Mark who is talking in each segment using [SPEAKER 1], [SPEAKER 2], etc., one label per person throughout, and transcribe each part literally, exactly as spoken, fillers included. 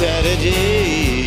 [SPEAKER 1] Saturday.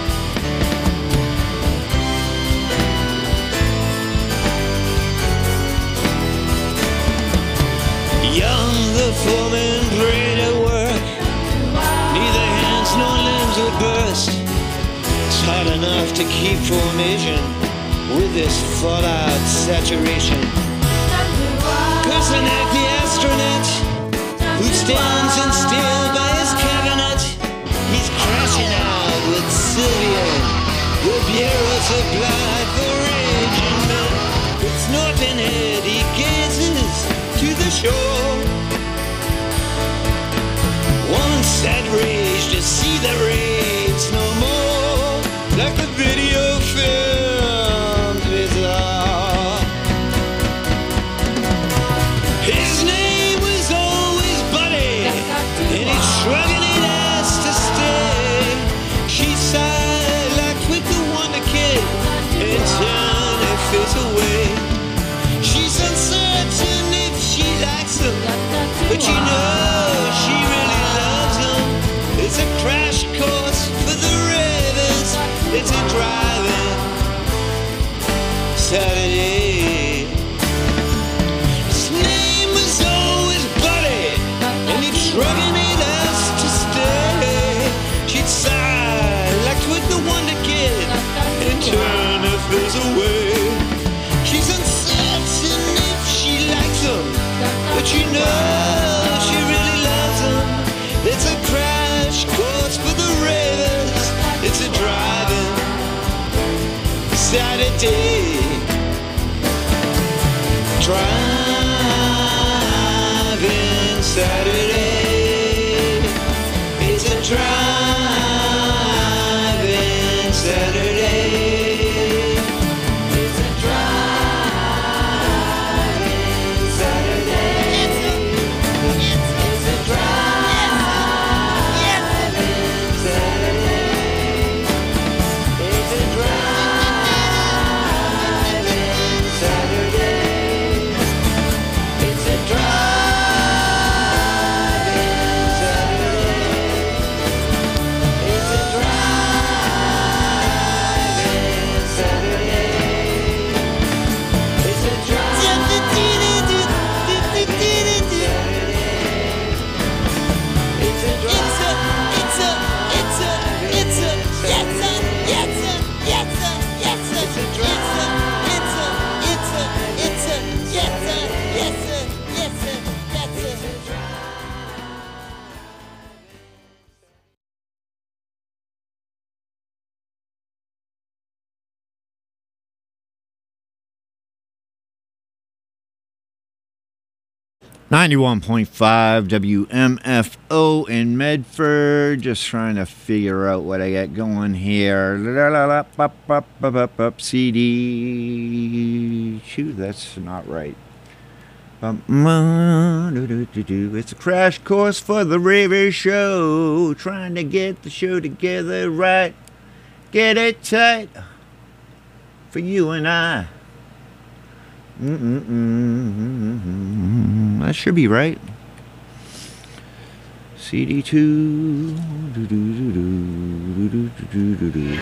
[SPEAKER 1] Young, the foreman prayed at work. Neither hands nor limbs would burst. It's hard enough to keep formation with this fallout saturation. Kosanek, the astronaut, who stands in still by his cabinet, he's crashing out with Sylvia. The bureau supplied for raging men. With snorting head, he gazes to the shore. One sad rage to see the raves no more, like the video films we saw. His name was always Buddy, and he'd shrugging it ass to stay. She sighed like Quick the Wonder Kid and turned her face away. She's uncertain if she likes him, but you know she really loves him. It's a crash course for the ravers. It's a driving Saturday. His name was always Buddy, and he'd shrugging it ass to stay. She'd sigh like Twig the Wonder Kid and turn her face away. She's uncertain if she likes him, but you know she really loves him. It's a crash course for the ravers. It's a driving Saturday. Driving Saturday. It's a driving Saturday. It's a driving Saturday. It's a, it's, it's a driving Saturday. It's a driving Saturday. It's a driving Saturday. It's a driving Saturday. It's a driving It's a it's a it's a it's a it's a yes a yes a yes a yes a it's a it's a it's a it's a it's a yes a yes a yes a that's a
[SPEAKER 2] ninety-one point five W M F O in Medford. Just trying to figure out what I got going here. La, la, la, bop, bop, bop, bop, bop, C D. Shoot, that's not right. Um, do, do, do, do. It's a crash course for the Raver Show. Trying to get the show together right. Get it tight for you and I. Mm-mm-mm-mm-mm-mm. That should be right. C D two. Do, do, do, do, do, do, do, do.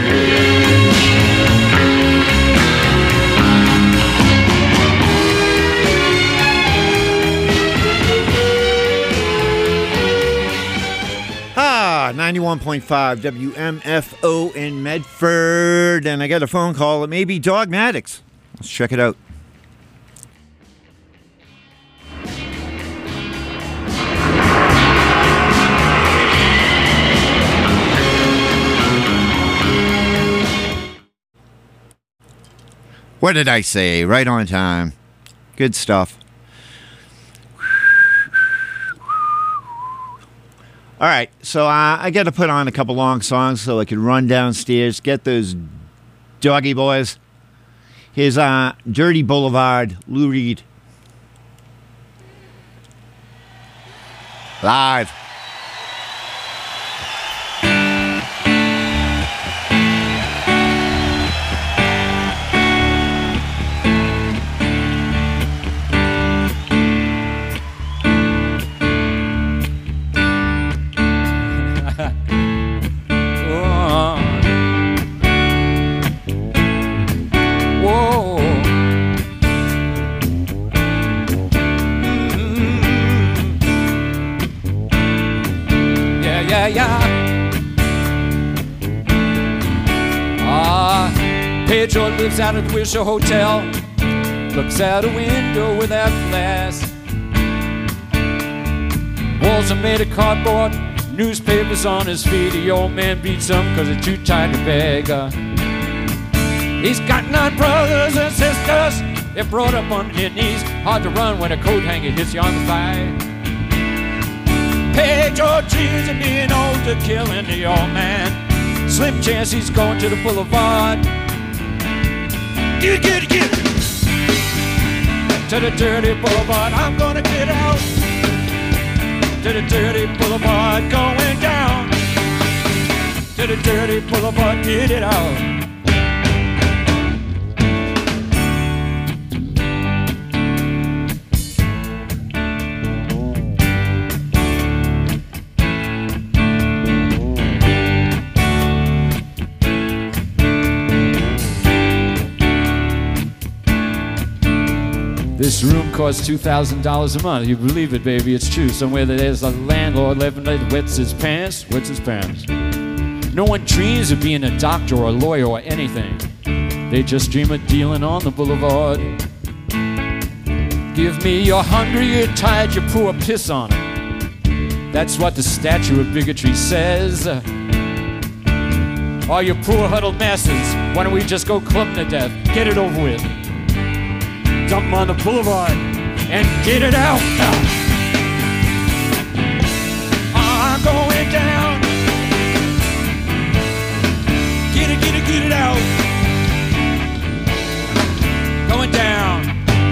[SPEAKER 2] Ah, ninety-one point five W M F O in Medford. And I got a phone call. It may be Dogmatics. Let's check it out. What did I say? Right on time. Good stuff. All right, so uh, I got to put on a couple long songs so I can run downstairs, get those doggy boys. Here's uh, Dirty Boulevard, Lou Reed. Live.
[SPEAKER 3] yeah. Ah, Pedro lives out at the Wilshire Hotel, looks out a window without glass. Walls are made of cardboard, newspapers on his feet. The old man beats him cause he's too tired to beg. Uh, he's got nine brothers and sisters, they're brought up on their knees. Hard to run when a coat hanger hits you on the thigh. Pedro dreams of being old to killing the old man. Slim chance he's going to the boulevard. Get it, get it, get it. To the dirty boulevard, I'm gonna get out. To the dirty boulevard, going down. To the dirty boulevard, get it out. This room costs two thousand dollars a month. You believe it, baby, it's true. Somewhere there's a landlord living that wets his pants, wets his pants. No one dreams of being a doctor or a lawyer or anything. They just dream of dealing on the boulevard. Give me your hungry, you're tired, you pour piss on it. That's what the statue of bigotry says. All you poor huddled masses, why don't we just go club to death, get it over with. Dump 'em on the boulevard and get it out. I'm going down. Get it, get it, get it out. Going down.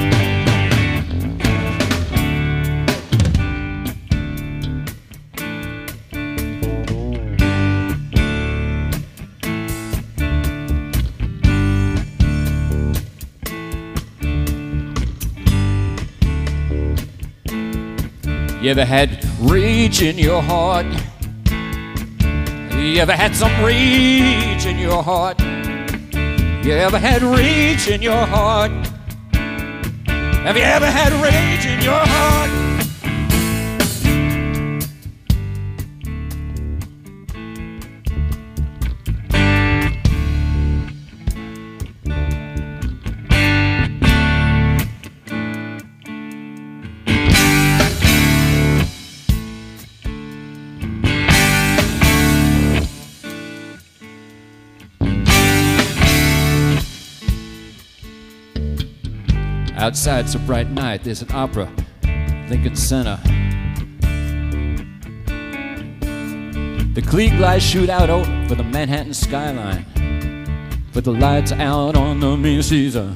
[SPEAKER 3] You ever had rage in your heart? You ever had some rage in your heart? You ever had rage in your heart? Have you ever had rage in your heart? Outside it's a bright night, there's an opera, Lincoln Center. The Klieg lights shoot out over the Manhattan skyline, but the lights out on the Main Caesar.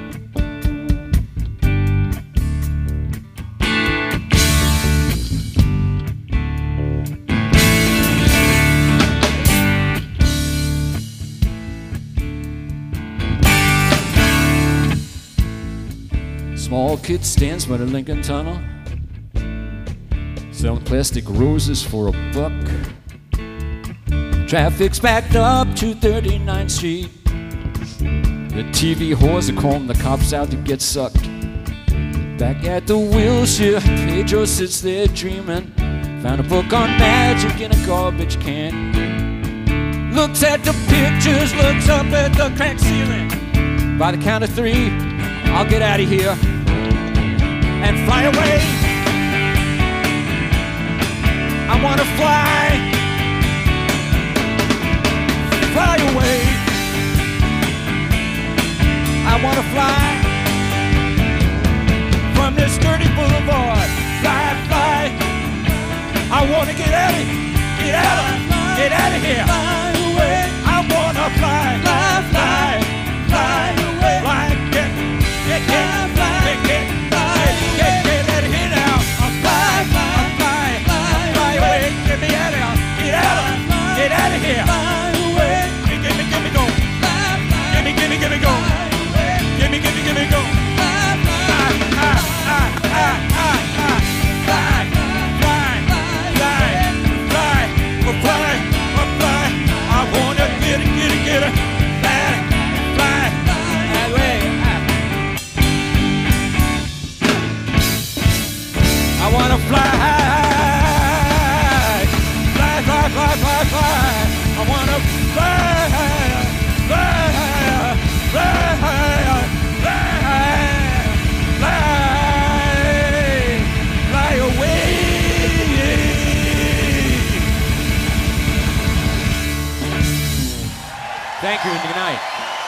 [SPEAKER 3] Small kid stands by the Lincoln Tunnel, selling plastic roses for a buck. Traffic's backed up to thirty-ninth Street. The T V whores are calling the cops out to get sucked. Back at the Wilshire, Pedro sits there dreaming. Found a book on magic in a garbage can. Looks at the pictures, looks up at the cracked ceiling. By the count of three, I'll get out of here and fly away. I wanna fly, fly away. I wanna fly from this dirty boulevard. Fly, fly. I wanna get out of here, get out of, get out of here. Fly away. I wanna fly, fly, fly, fly away. Fly, get, get, get, fly, get, get. Get, get out of here now. I'll fly, fly, I'll fly, fly, fly away. Get me out of here. Get out of, get out of here. Fly away. Give me, give me, go. Give me, give me, give me, go. Give me, give me, give me, go. Fly, fly, fly, fly, fly, fly, fly, fly, fly, fly, fly. I wanna get it, get it, get it. Fly, Thank you and good night.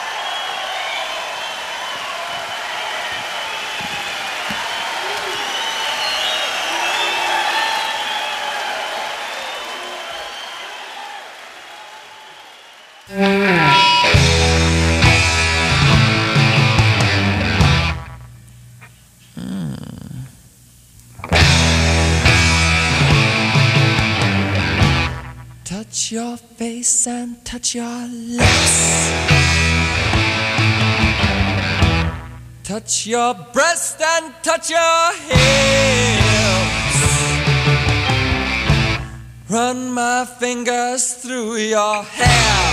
[SPEAKER 4] Touch your face and touch your lips. Touch your breast and touch your hips. Run my fingers through your hair.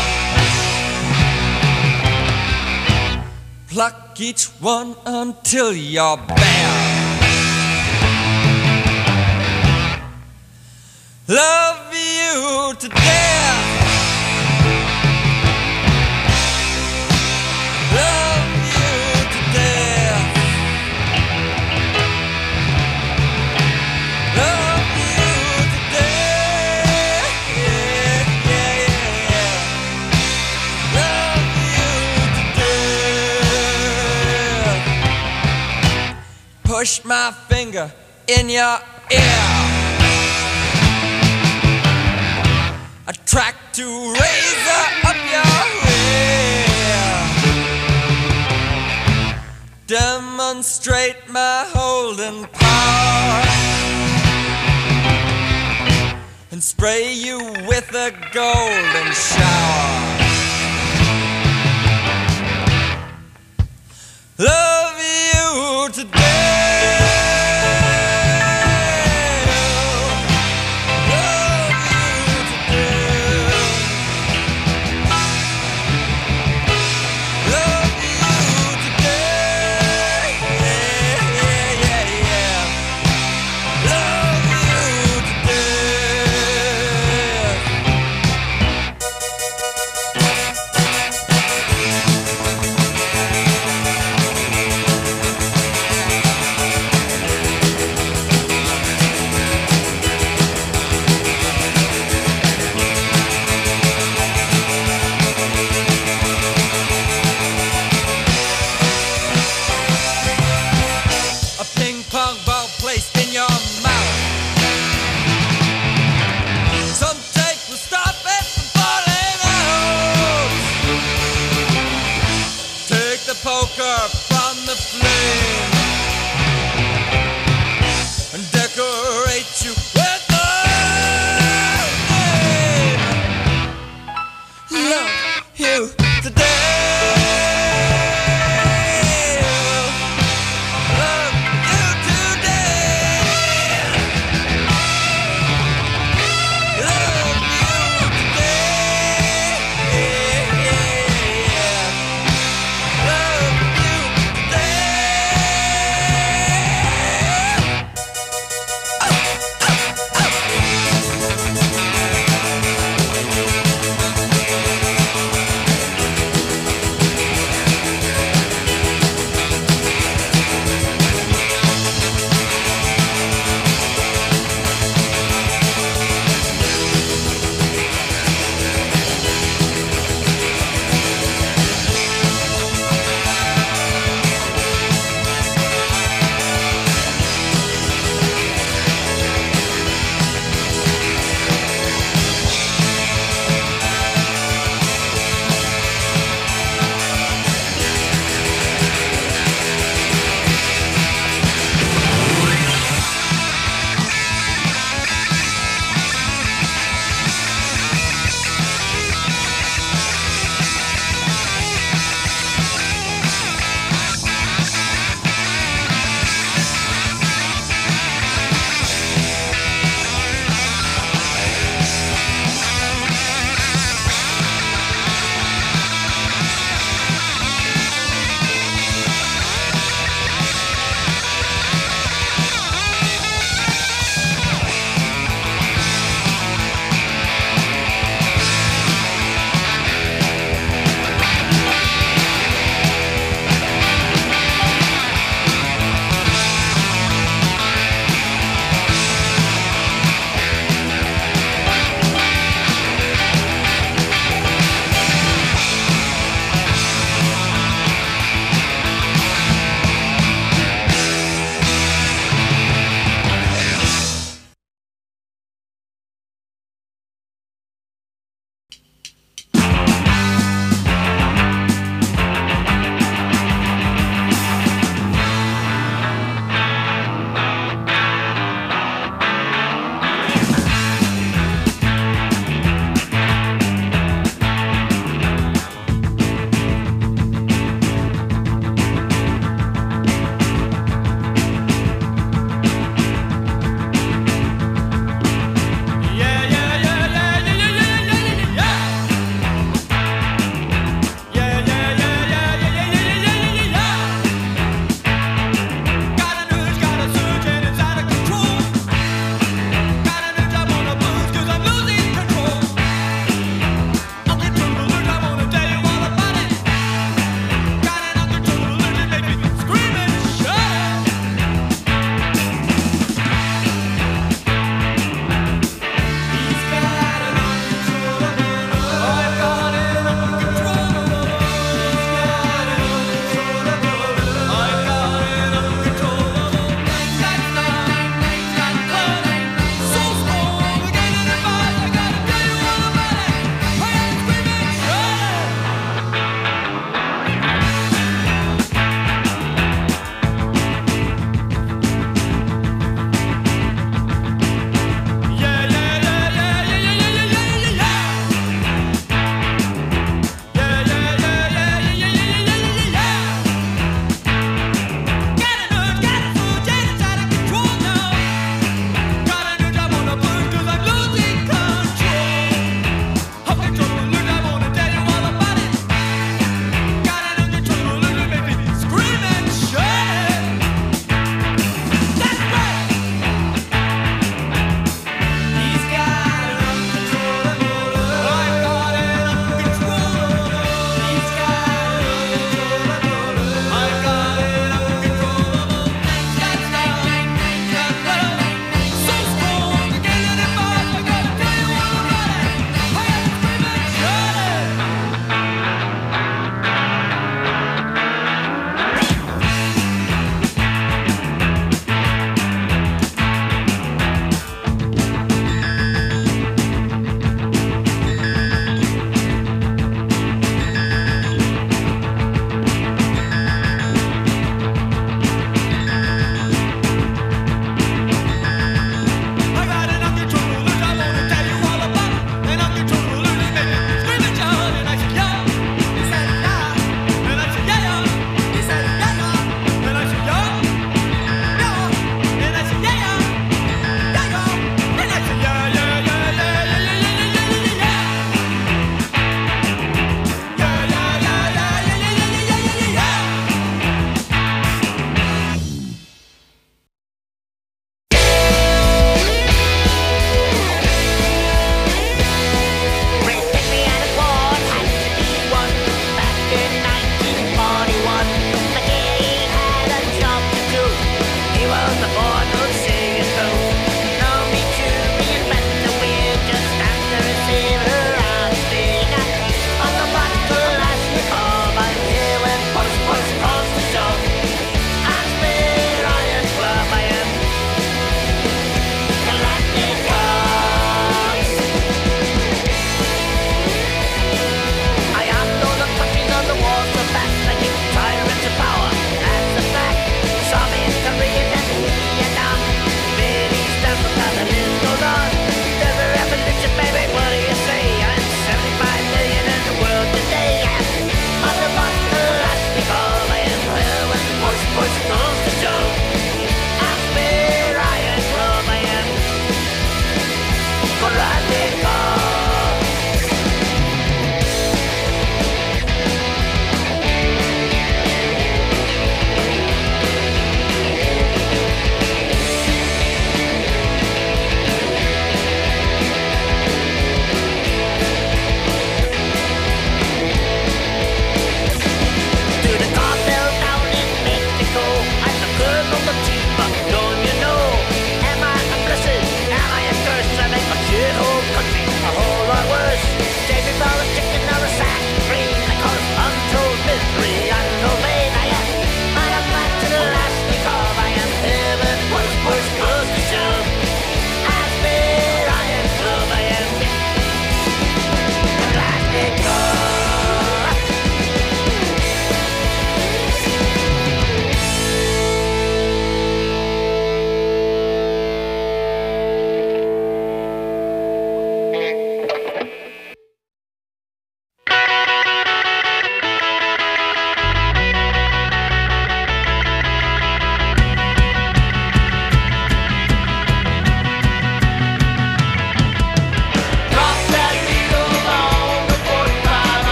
[SPEAKER 4] Pluck each one until you're bare. Love you to death. Love you to death. Love you to death. Yeah, yeah, yeah, yeah. Love you to death. Push my finger in your ear. A track to razor up your rear. Demonstrate my holding power and spray you with a golden shower. Love you to death.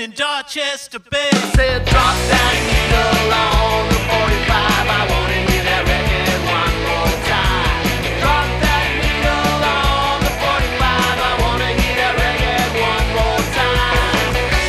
[SPEAKER 5] in Dorchester Bay.
[SPEAKER 6] Said drop that needle on the forty-five. I wanna hear that record one more time. Drop that needle on the forty-five. I wanna hear that record one more time.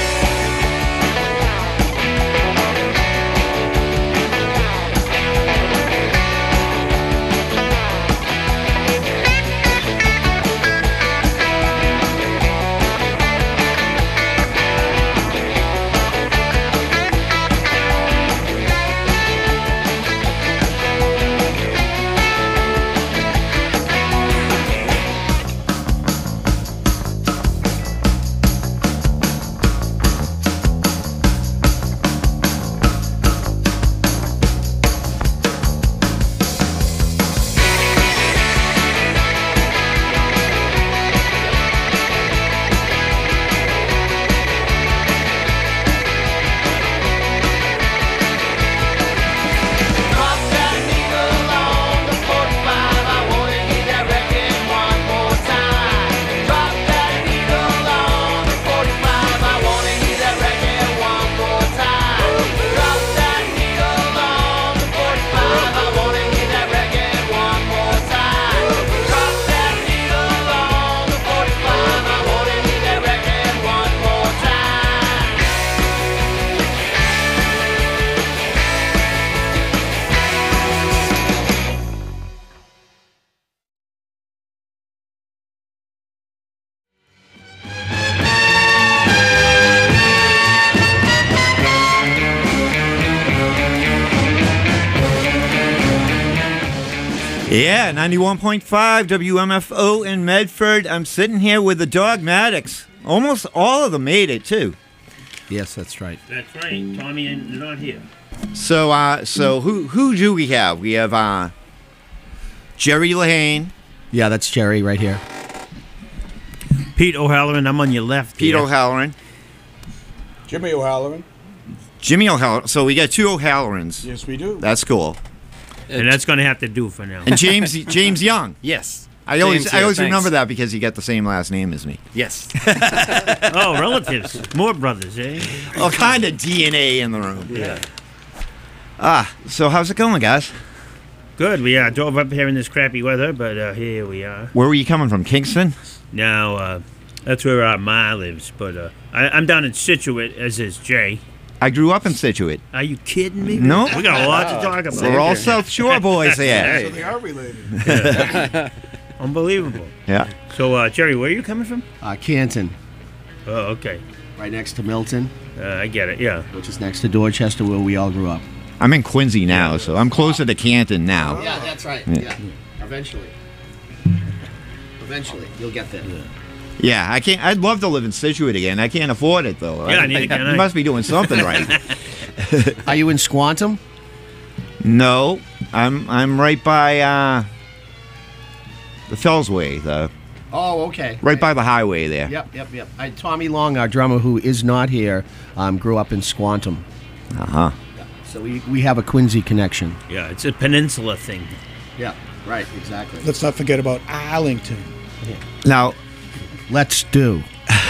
[SPEAKER 2] Yeah, ninety-one point five W M F O in Medford. I'm sitting here with the Dogmatics. Almost all of them made it, too.
[SPEAKER 7] Yes, that's right.
[SPEAKER 8] That's right. Tommy is not here.
[SPEAKER 2] So, uh, so who who do we have? We have uh, Jerry Lehane.
[SPEAKER 7] Yeah, that's Jerry right here.
[SPEAKER 8] Pete O'Halloran, I'm on your left.
[SPEAKER 2] Pete
[SPEAKER 8] here.
[SPEAKER 2] O'Halloran.
[SPEAKER 3] Jimmy O'Halloran.
[SPEAKER 2] Jimmy O'Halloran. So we got two O'Hallorans.
[SPEAKER 3] Yes, we do.
[SPEAKER 2] That's cool.
[SPEAKER 8] And that's going to have to do for now.
[SPEAKER 2] And James James Young.
[SPEAKER 7] Yes.
[SPEAKER 2] I always
[SPEAKER 7] James
[SPEAKER 2] I
[SPEAKER 7] here,
[SPEAKER 2] always
[SPEAKER 7] thanks.
[SPEAKER 2] remember that because you got the same last name as me.
[SPEAKER 7] Yes.
[SPEAKER 8] Oh, relatives. More brothers, eh?
[SPEAKER 2] All kind of D N A in the room.
[SPEAKER 8] Yeah.
[SPEAKER 2] Ah, so how's it going, guys?
[SPEAKER 8] Good. We uh, drove up here in this crappy weather, but uh, here we are.
[SPEAKER 2] Where were you coming from? Kingston?
[SPEAKER 8] Now, uh, that's where our Ma lives, but uh, I, I'm down in Situate, as is Jay.
[SPEAKER 2] I grew up in Situate.
[SPEAKER 8] Are you kidding me?
[SPEAKER 2] No.
[SPEAKER 8] We got a lot to talk about.
[SPEAKER 2] We're all South Shore boys here.
[SPEAKER 3] So they are related.
[SPEAKER 8] Yeah. Unbelievable.
[SPEAKER 2] Yeah.
[SPEAKER 8] So, uh, Jerry, where are you coming from?
[SPEAKER 7] Uh, Canton,
[SPEAKER 8] Oh, okay.
[SPEAKER 7] right next to Milton,
[SPEAKER 8] Uh, I get it, yeah.
[SPEAKER 7] which is next to Dorchester, where we all grew up.
[SPEAKER 2] I'm in Quincy now, so I'm closer to Canton now.
[SPEAKER 7] Yeah, that's right.
[SPEAKER 2] Yeah.
[SPEAKER 7] Yeah. Eventually. Eventually, you'll get there.
[SPEAKER 2] Yeah, I can't. I'd love to live in Situate again. I can't afford it though.
[SPEAKER 8] Yeah,
[SPEAKER 2] I,
[SPEAKER 8] neither can I.
[SPEAKER 2] You must be doing something right.
[SPEAKER 7] Are you in Squantum?
[SPEAKER 2] No, I'm I'm right by uh, the Fellsway, the
[SPEAKER 7] Oh, okay.
[SPEAKER 2] right by the highway there.
[SPEAKER 7] Yep, yep, yep. I, Tommy Long, our drummer, who is not here, um, grew up in Squantum.
[SPEAKER 2] Uh huh.
[SPEAKER 7] So we, we have a Quincy connection.
[SPEAKER 8] Yeah, it's a peninsula thing.
[SPEAKER 7] Yeah, right, exactly.
[SPEAKER 3] Let's not forget about Arlington.
[SPEAKER 2] Now,
[SPEAKER 7] Let's do.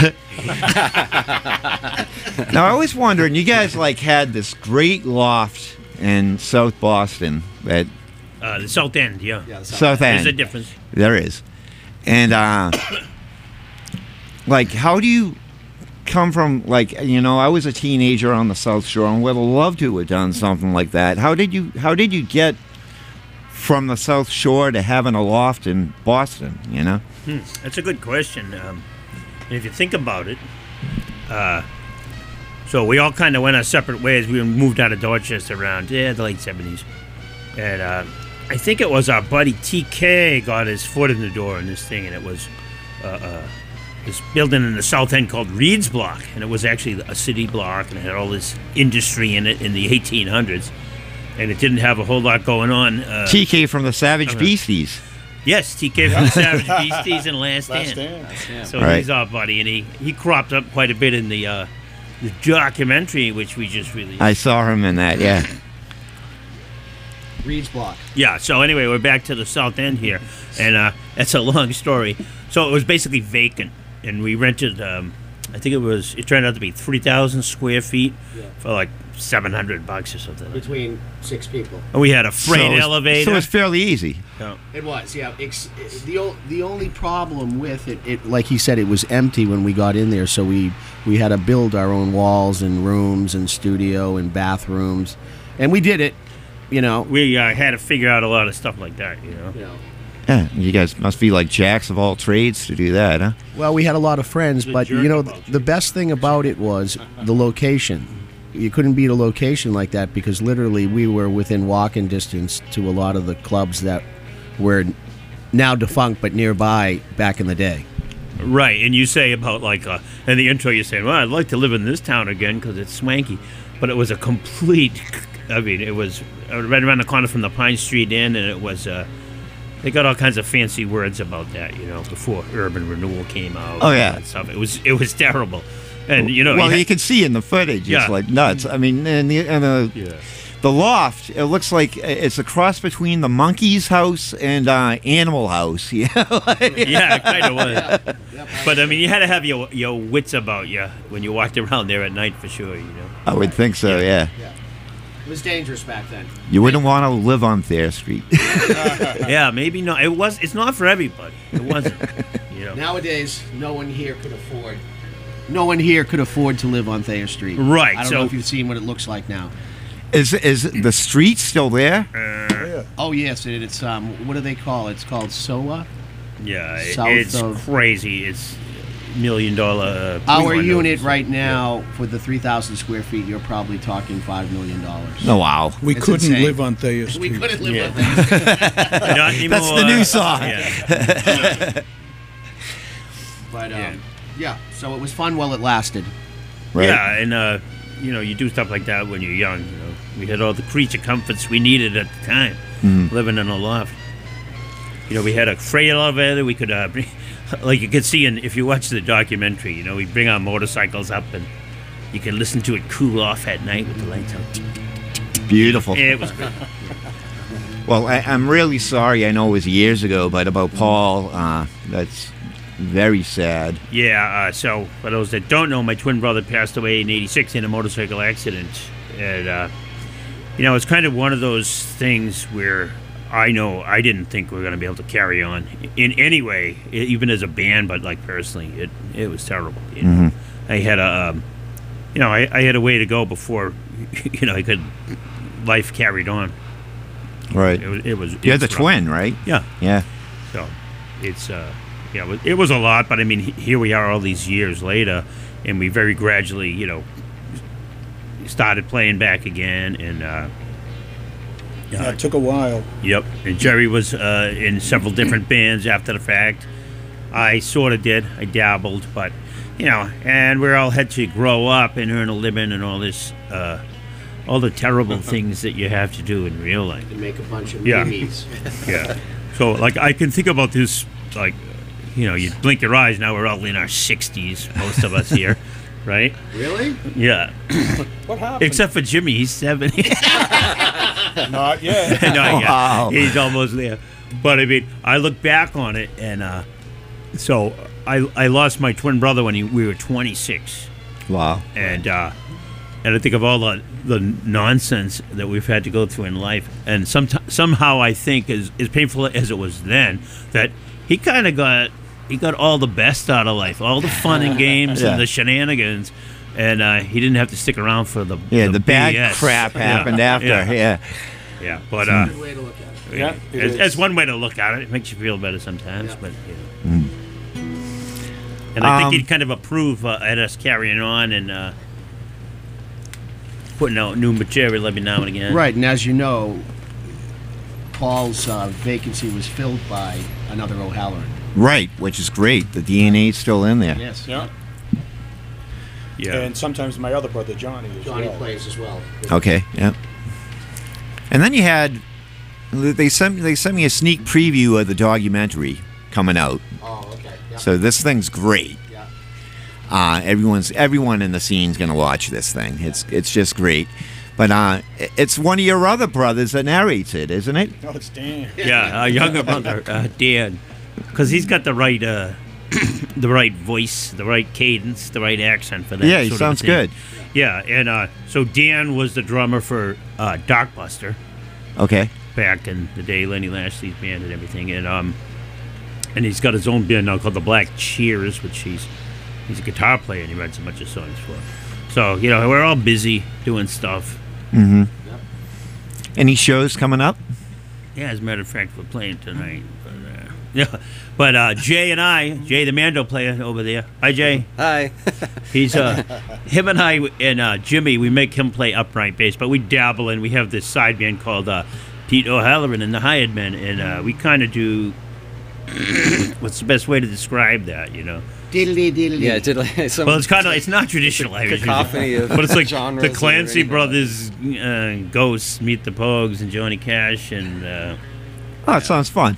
[SPEAKER 2] now I always wondered. You guys like had this great loft in South Boston at
[SPEAKER 8] Uh, the South End, yeah.
[SPEAKER 7] Yeah,
[SPEAKER 2] South
[SPEAKER 8] There's a
[SPEAKER 2] End.
[SPEAKER 8] difference.
[SPEAKER 2] There is, and uh, like, how do you come from? Like, you know, I was a teenager on the South Shore and would have loved to have done something like that. How did you? How did you get from the South Shore to having a loft in Boston? You know.
[SPEAKER 8] Hmm, that's a good question. Um, and if you think about it, uh, so we all kind of went our separate ways. We moved out of Dorchester around yeah the late seventies, and uh, I think it was our buddy T K got his foot in the door in this thing, and it was uh, uh, this building in the South End called Reed's Block, and it was actually a city block, and it had all this industry in it in the eighteen hundreds, and it didn't have a whole lot going on. Uh,
[SPEAKER 2] T K from the Savage Beasties.
[SPEAKER 8] Yes, T K from the Savage Beasties and Last
[SPEAKER 3] Last
[SPEAKER 8] Stand.
[SPEAKER 3] Stand.
[SPEAKER 8] So
[SPEAKER 2] Right.
[SPEAKER 8] he's our buddy, and he, he cropped up quite a bit in the uh, the documentary, which we just released.
[SPEAKER 2] I saw him in that. Yeah.
[SPEAKER 7] Reed's Block.
[SPEAKER 8] Yeah, so anyway, we're back to the South End here, and uh, that's a long story. So it was basically vacant, and we rented um, I think it was. It turned out to be three thousand square feet for like seven hundred bucks or something.
[SPEAKER 7] Between six people.
[SPEAKER 8] And we had a freight
[SPEAKER 2] so it's-
[SPEAKER 8] elevator.
[SPEAKER 2] So it's fairly easy.
[SPEAKER 8] Yeah.
[SPEAKER 7] It was, yeah. Ex- the o- the only problem with it, it, like he said, it was empty when we got in there. So we we had to build our own walls and rooms and studio and bathrooms, and we did it. You know.
[SPEAKER 8] We uh, had to figure out a lot of stuff like that. You know.
[SPEAKER 7] You know.
[SPEAKER 2] Yeah, you guys must be like jacks of all trades to do that, huh?
[SPEAKER 7] Well, we had a lot of friends,
[SPEAKER 8] The
[SPEAKER 7] but
[SPEAKER 8] jerk
[SPEAKER 7] you know,
[SPEAKER 8] about
[SPEAKER 7] the, the best thing about it was the location. You couldn't beat a location like that because literally we were within walking distance to a lot of the clubs that were now defunct but nearby back in the day.
[SPEAKER 8] Right, and you say about like uh, in the intro, you say, "Well, I'd like to live in this town again because it's swanky," but it was a complete. I mean, it was right around the corner from the Pine Street Inn, and it was. Uh, they got all kinds of fancy words about that, you know, before urban renewal came out.
[SPEAKER 2] Oh,
[SPEAKER 8] and
[SPEAKER 2] yeah.
[SPEAKER 8] that stuff. It was it was terrible, and you know.
[SPEAKER 2] well,
[SPEAKER 8] you
[SPEAKER 2] you
[SPEAKER 8] had-
[SPEAKER 2] can see in the footage,
[SPEAKER 8] Yeah.
[SPEAKER 2] it's like nuts. I mean, and the, and the,
[SPEAKER 8] Yeah.
[SPEAKER 2] the loft, it looks like it's a cross between the monkey's house and uh, Animal House. You know?
[SPEAKER 8] Yeah, it kind of was. But I mean, you had to have your your wits about you when you walked around there at night, for sure. You know.
[SPEAKER 2] I would think so, yeah.
[SPEAKER 7] It was dangerous back then.
[SPEAKER 2] You wouldn't want to live on Thayer Street.
[SPEAKER 8] Yeah, maybe not. It was. It's not for everybody. It wasn't. You know.
[SPEAKER 7] Nowadays, no one here could afford. No one here could afford to live on Thayer Street.
[SPEAKER 8] Right,
[SPEAKER 7] I don't
[SPEAKER 8] so-
[SPEAKER 7] know if you've seen what it looks like now.
[SPEAKER 2] Is is the street still there?
[SPEAKER 7] Oh yes, it, it's um. What do they call it? It's called S O A.
[SPEAKER 8] Yeah, it-
[SPEAKER 7] South
[SPEAKER 8] it's
[SPEAKER 7] of-
[SPEAKER 8] crazy. It's million dollar. Uh,
[SPEAKER 7] Our
[SPEAKER 8] condos.
[SPEAKER 7] unit right now for the three thousand square feet, you're probably talking five million dollars.
[SPEAKER 2] Oh, wow.
[SPEAKER 3] We
[SPEAKER 7] It's
[SPEAKER 3] couldn't
[SPEAKER 7] insane.
[SPEAKER 3] live on Thayer
[SPEAKER 7] We
[SPEAKER 3] Street.
[SPEAKER 7] couldn't live
[SPEAKER 8] Yeah.
[SPEAKER 7] on that.
[SPEAKER 8] Not anymore.
[SPEAKER 2] That's the new song.
[SPEAKER 8] Yeah.
[SPEAKER 7] But um,
[SPEAKER 8] Yeah.
[SPEAKER 7] yeah. So it was fun while it lasted.
[SPEAKER 2] Right.
[SPEAKER 8] Yeah, and uh, you know, you do stuff like that when you're young. You know, we had all the creature comforts we needed at the time, living in a loft. You know, we had a freight elevator. We could, uh, bring, like you could see in if you watch the documentary. You know, we bring our motorcycles up and you can listen to it cool off at night with the lights out.
[SPEAKER 2] Beautiful.
[SPEAKER 8] It was good.
[SPEAKER 2] Well, I, I'm really sorry. I know it was years ago, but about Paul, uh, that's very sad.
[SPEAKER 8] Yeah, uh, so for those that don't know, my twin brother passed away in eighty-six in a motorcycle accident. And, uh, you know, it's kind of one of those things where I know I didn't think we were going to be able to carry on in any way, e- even as a band, but like personally, it, it was terrible. You know? I had a, um, you know, I, I had a way to go before, you know, I could, life carried on.
[SPEAKER 2] Right.
[SPEAKER 8] It was, it was
[SPEAKER 2] You're the
[SPEAKER 8] it's rough.
[SPEAKER 2] twin, right?
[SPEAKER 8] Yeah.
[SPEAKER 2] Yeah.
[SPEAKER 8] So it's uh, yeah, it was- it was a lot, but I mean, he- here we are all these years later, and we very gradually, you know, started playing back again, and uh,
[SPEAKER 3] Yeah, it took a while.
[SPEAKER 8] yep. And Jerry was uh, in several different bands after the fact. I sort of did. I dabbled, but you know, and we all had to grow up and earn a living and all this, uh, all the terrible things that you have to do in real life.
[SPEAKER 7] And make a bunch of
[SPEAKER 8] Yeah.
[SPEAKER 7] memes.
[SPEAKER 8] Yeah. So, like, I can think about this, like, you know, you blink your eyes, now we're all in our sixties, most of us here, right?
[SPEAKER 7] Really?
[SPEAKER 8] Yeah.
[SPEAKER 3] What happened?
[SPEAKER 8] Except for Jimmy, he's seventy.
[SPEAKER 3] Not yet.
[SPEAKER 8] no, yeah,
[SPEAKER 2] Wow.
[SPEAKER 8] he's almost there. But, I mean, I look back on it, and uh, so I, I lost my twin brother when he, we were twenty-six.
[SPEAKER 2] Wow.
[SPEAKER 8] And, uh, and I think of all the, the nonsense that we've had to go through in life. And some, somehow I think, as, as painful as it was then, that he kind of got he got all the best out of life, all the fun and games
[SPEAKER 2] Yeah.
[SPEAKER 8] and the shenanigans. And uh, he didn't have to stick around for the
[SPEAKER 2] Yeah,
[SPEAKER 8] the,
[SPEAKER 2] the bad
[SPEAKER 8] B S.
[SPEAKER 2] crap
[SPEAKER 8] Yeah,
[SPEAKER 2] happened after.
[SPEAKER 8] Yeah,
[SPEAKER 2] Yeah.
[SPEAKER 8] yeah. But uh,
[SPEAKER 7] Good way to look at it.
[SPEAKER 3] Yeah, it
[SPEAKER 8] it's,
[SPEAKER 3] is.
[SPEAKER 8] it's one way to look at it. It makes you feel better sometimes,
[SPEAKER 7] Yeah.
[SPEAKER 8] but you know. And I
[SPEAKER 2] Um,
[SPEAKER 8] think he'd kind of approve uh, at us carrying on and uh, putting out new material every now and again.
[SPEAKER 7] Right, and as you know, Paul's uh, vacancy was filled by another O'Halloran.
[SPEAKER 2] Right, which is great. The D N A's still in there.
[SPEAKER 7] Yes.
[SPEAKER 3] Yeah.
[SPEAKER 8] Yeah.
[SPEAKER 3] And sometimes my other brother, Johnny, as
[SPEAKER 7] Johnny
[SPEAKER 3] well.
[SPEAKER 7] plays as well.
[SPEAKER 2] Okay, yeah. And then you had they sent they sent me a sneak preview of the documentary coming out.
[SPEAKER 7] Oh, okay. Yeah.
[SPEAKER 2] So this thing's great.
[SPEAKER 7] yeah.
[SPEAKER 2] Uh, everyone's everyone in the scene's gonna watch this thing. It's it's just great. But uh, it's one of your other brothers that narrates it, isn't it?
[SPEAKER 3] No, it's Dan.
[SPEAKER 8] Yeah, our younger brother, uh, Dan, because he's got the right, uh, the right voice, the right cadence, the right accent for that.
[SPEAKER 2] Yeah, he
[SPEAKER 8] sort
[SPEAKER 2] sounds
[SPEAKER 8] of thing.
[SPEAKER 2] good.
[SPEAKER 8] Yeah, and uh, so Dan was the drummer for uh, Darkbuster
[SPEAKER 2] Okay.
[SPEAKER 8] back in the day, Lenny Lashley's band and everything, and um, and he's got his own band now called the Black Cheers, which he's he's a guitar player and he writes a bunch of songs for. So you know we're all busy doing stuff.
[SPEAKER 2] Mm-hmm. Any shows coming up?
[SPEAKER 8] Yeah, as a matter of fact, we're playing tonight. But, uh, yeah, but uh, Jay and I, Jay the Mando player over there. Hi, Jay.
[SPEAKER 5] Hi.
[SPEAKER 8] He's uh, him and I and uh, Jimmy. We make him play upright bass, but we dabble in. We have this side band called uh, Pete O'Halloran and the Hired Men, and uh, we kind of do. What's the best way to describe that? You know.
[SPEAKER 7] Diddly diddly.
[SPEAKER 5] Yeah, did like some
[SPEAKER 8] Well, it's kind of it's not traditional Irish music,
[SPEAKER 5] cacophony of
[SPEAKER 8] but it's like
[SPEAKER 5] genres
[SPEAKER 8] the
[SPEAKER 5] that
[SPEAKER 8] Clancy
[SPEAKER 5] you're
[SPEAKER 8] brothers, uh, Ghosts, Meet the Pogues, and Johnny Cash, and uh,
[SPEAKER 2] Oh, it sounds fun.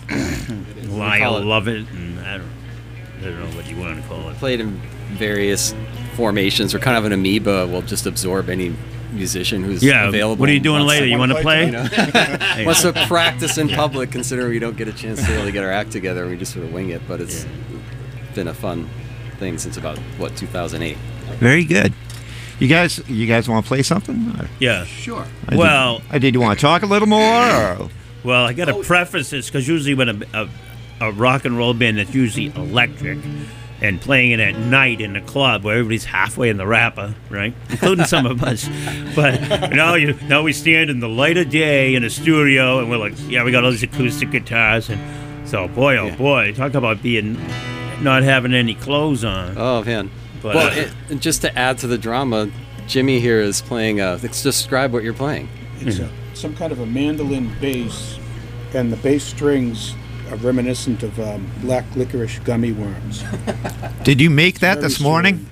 [SPEAKER 8] Lyle
[SPEAKER 5] it-
[SPEAKER 8] Lovett, and I don't, I don't know what you want to call it.
[SPEAKER 5] played in various formations. We're kind of an amoeba. We'll just absorb any musician who's
[SPEAKER 8] Yeah.
[SPEAKER 5] available.
[SPEAKER 8] What are you
[SPEAKER 5] and
[SPEAKER 8] doing
[SPEAKER 5] wants
[SPEAKER 8] later?
[SPEAKER 5] to-
[SPEAKER 8] You want to play?
[SPEAKER 5] You know, wants to practice in public, considering we don't get a chance to really get our act together. We just sort of wing it, but it's been a fun thing since about what two thousand eight.
[SPEAKER 2] Very good. You guys, you guys want to play something? Or-
[SPEAKER 8] Yeah.
[SPEAKER 7] Sure.
[SPEAKER 2] I did-
[SPEAKER 8] Well-
[SPEAKER 2] I did. You want to talk a little more? Or?
[SPEAKER 8] Well, I got to preface this because usually when a, a a rock and roll band that's usually electric and playing it at night in the club where everybody's halfway in the rapper, right, including some of us. But now you now we stand in the light of day in a studio and we're like, yeah, we got all these acoustic guitars, and so boy, oh
[SPEAKER 5] Yeah.
[SPEAKER 8] boy, talk about being not having any clothes on.
[SPEAKER 5] Oh man.
[SPEAKER 8] But,
[SPEAKER 5] well,
[SPEAKER 8] uh,
[SPEAKER 5] it, and just to add to the drama, Jimmy here is playing. Uh, let's describe what you're playing.
[SPEAKER 3] It's a, some kind of a mandolin bass, and the bass strings are reminiscent of um, black licorice gummy worms.
[SPEAKER 2] Did you make that
[SPEAKER 3] Very
[SPEAKER 2] this morning?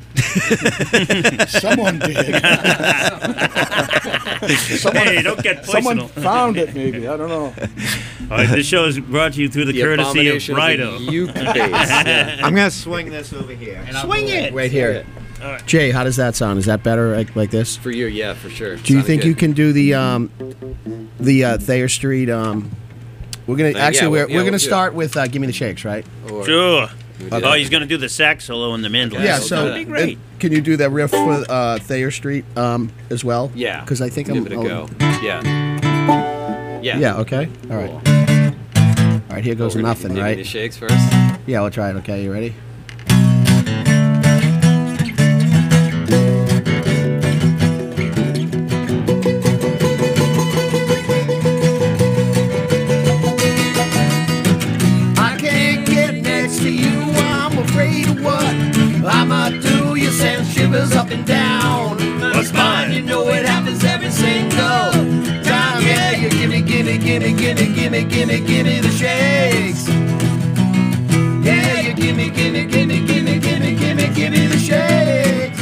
[SPEAKER 3] Someone did. someone,
[SPEAKER 8] Hey, don't get
[SPEAKER 3] someone
[SPEAKER 8] personal.
[SPEAKER 3] found it, maybe. I don't know.
[SPEAKER 8] All right, this show is brought to you through the, courtesy of
[SPEAKER 5] abomination
[SPEAKER 8] Rido.
[SPEAKER 5] the uke bass. Yeah.
[SPEAKER 2] I'm gonna swing this over here.
[SPEAKER 8] Swing it.
[SPEAKER 7] Right here. Jay, how does that sound? Is that better like, like this?
[SPEAKER 5] For you, yeah, for sure.
[SPEAKER 7] Do you
[SPEAKER 5] Sounded
[SPEAKER 7] think
[SPEAKER 5] good.
[SPEAKER 7] you can do the um, the uh, Thayer Street? Um, we're gonna
[SPEAKER 5] Uh,
[SPEAKER 7] actually
[SPEAKER 5] yeah,
[SPEAKER 7] we're,
[SPEAKER 5] we'll- yeah,
[SPEAKER 7] we're
[SPEAKER 5] we'll
[SPEAKER 7] gonna
[SPEAKER 5] do it.
[SPEAKER 7] start with uh, "Give Me the Shakes," right?
[SPEAKER 5] Or-
[SPEAKER 8] Sure.
[SPEAKER 5] we
[SPEAKER 8] Oh,
[SPEAKER 5] did.
[SPEAKER 8] he's going to do the sax solo and the mandolin.
[SPEAKER 7] Yeah.
[SPEAKER 5] we'll
[SPEAKER 7] So
[SPEAKER 8] That'd be great.
[SPEAKER 7] uh, can you do that riff for uh, Thayer Street um, as well?
[SPEAKER 5] Yeah.
[SPEAKER 7] Because I think
[SPEAKER 5] Give
[SPEAKER 7] I'm.
[SPEAKER 5] it a
[SPEAKER 7] I'll-
[SPEAKER 5] go. Yeah. Yeah.
[SPEAKER 7] Yeah. Okay. All right.
[SPEAKER 5] Cool.
[SPEAKER 7] All right. Here goes
[SPEAKER 5] We're gonna
[SPEAKER 7] nothing.
[SPEAKER 5] give me
[SPEAKER 7] Right.
[SPEAKER 5] the shakes first.
[SPEAKER 7] Yeah. We'll try it. Okay. You ready? I can't get next to you. I'm afraid of what I'ma do. You send shivers up and down.
[SPEAKER 8] What's mine?
[SPEAKER 7] You know it happens every single time. Yeah, you gimme, gimme, gimme, gimme, gimme, gimme, gimme the shakes. Yeah, you gimme, gimme, gimme, gimme, gimme, gimme, gimme the shakes.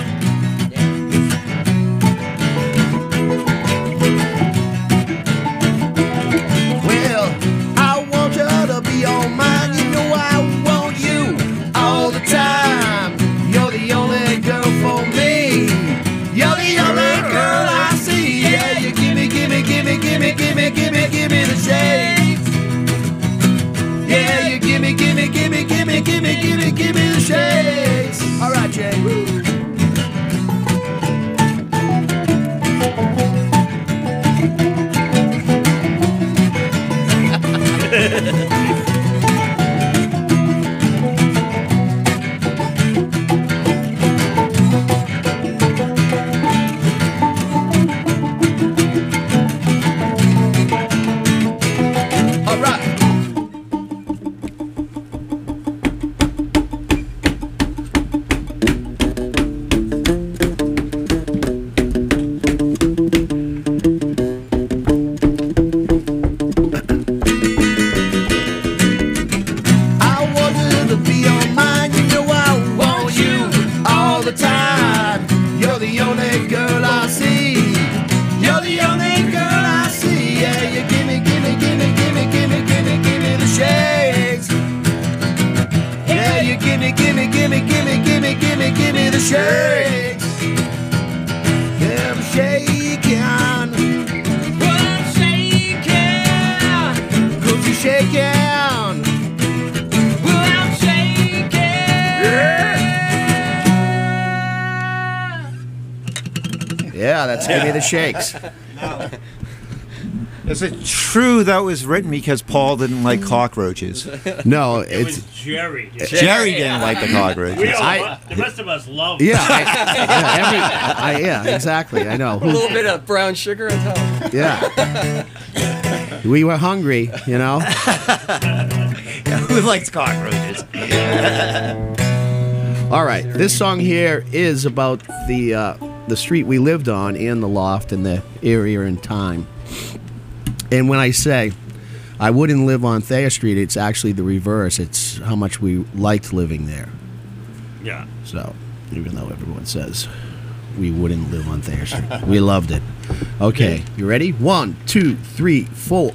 [SPEAKER 7] Well, I want you to be all mine. You know I want you all the time. You're the only girl for me. You're the only girl I see. Yeah, you gimme, gimme, gimme, gimme, gimme, gimme, gimme the shakes. Yeah, you gimme, gimme, gimme, gimme, gimme, gimme, gimme the shakes. All right, Jay. All right. I want you to be on mine. You know I want you all the time. You're the only girl I see. You're the only girl I see. Yeah, you gimme, gimme, gimme, gimme, gimme, gimme, gimme the shakes. Yeah, you gimme, gimme, gimme, gimme, gimme, gimme, gimme the shakes. Yeah, I'm shaking. Well, I'm shaking. Cause you're shaking. Well, I'm shaking. Yeah, that's Give Me the Shakes.
[SPEAKER 2] Is it true that was written because Paul didn't like cockroaches?
[SPEAKER 7] No,
[SPEAKER 8] It
[SPEAKER 7] it's
[SPEAKER 8] was Jerry.
[SPEAKER 2] Jerry didn't like the cockroaches.
[SPEAKER 8] We all,
[SPEAKER 7] I-
[SPEAKER 8] the rest of us love
[SPEAKER 7] yeah, I, yeah, every, I, yeah, exactly. I know.
[SPEAKER 5] A little bit of brown sugar on top.
[SPEAKER 7] Yeah, we were hungry, you know.
[SPEAKER 2] Who likes cockroaches?
[SPEAKER 7] All right, this song here is about the uh, the street we lived on and the loft and the area and time. And when I say I wouldn't live on Thayer Street, it's actually the reverse. It's how much we liked living there.
[SPEAKER 8] Yeah.
[SPEAKER 7] So, even though everyone says we wouldn't live on Thayer Street, we loved it. Okay, you ready? One, two, three, four.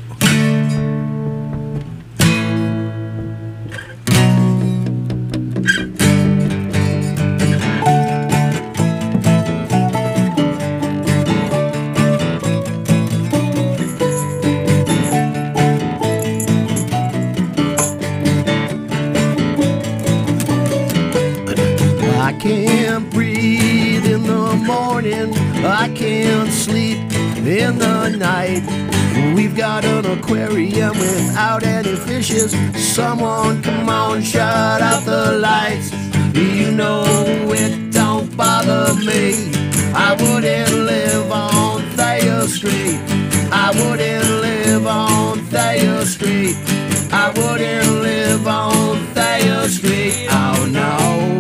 [SPEAKER 7] I can't breathe in the morning. I can't sleep in the night. We've got an aquarium without any fishes. Someone come on, shut out the lights. You know it don't bother me. I wouldn't live on Thayer Street. I wouldn't live on Thayer Street. I wouldn't live on Thayer Street. Oh no.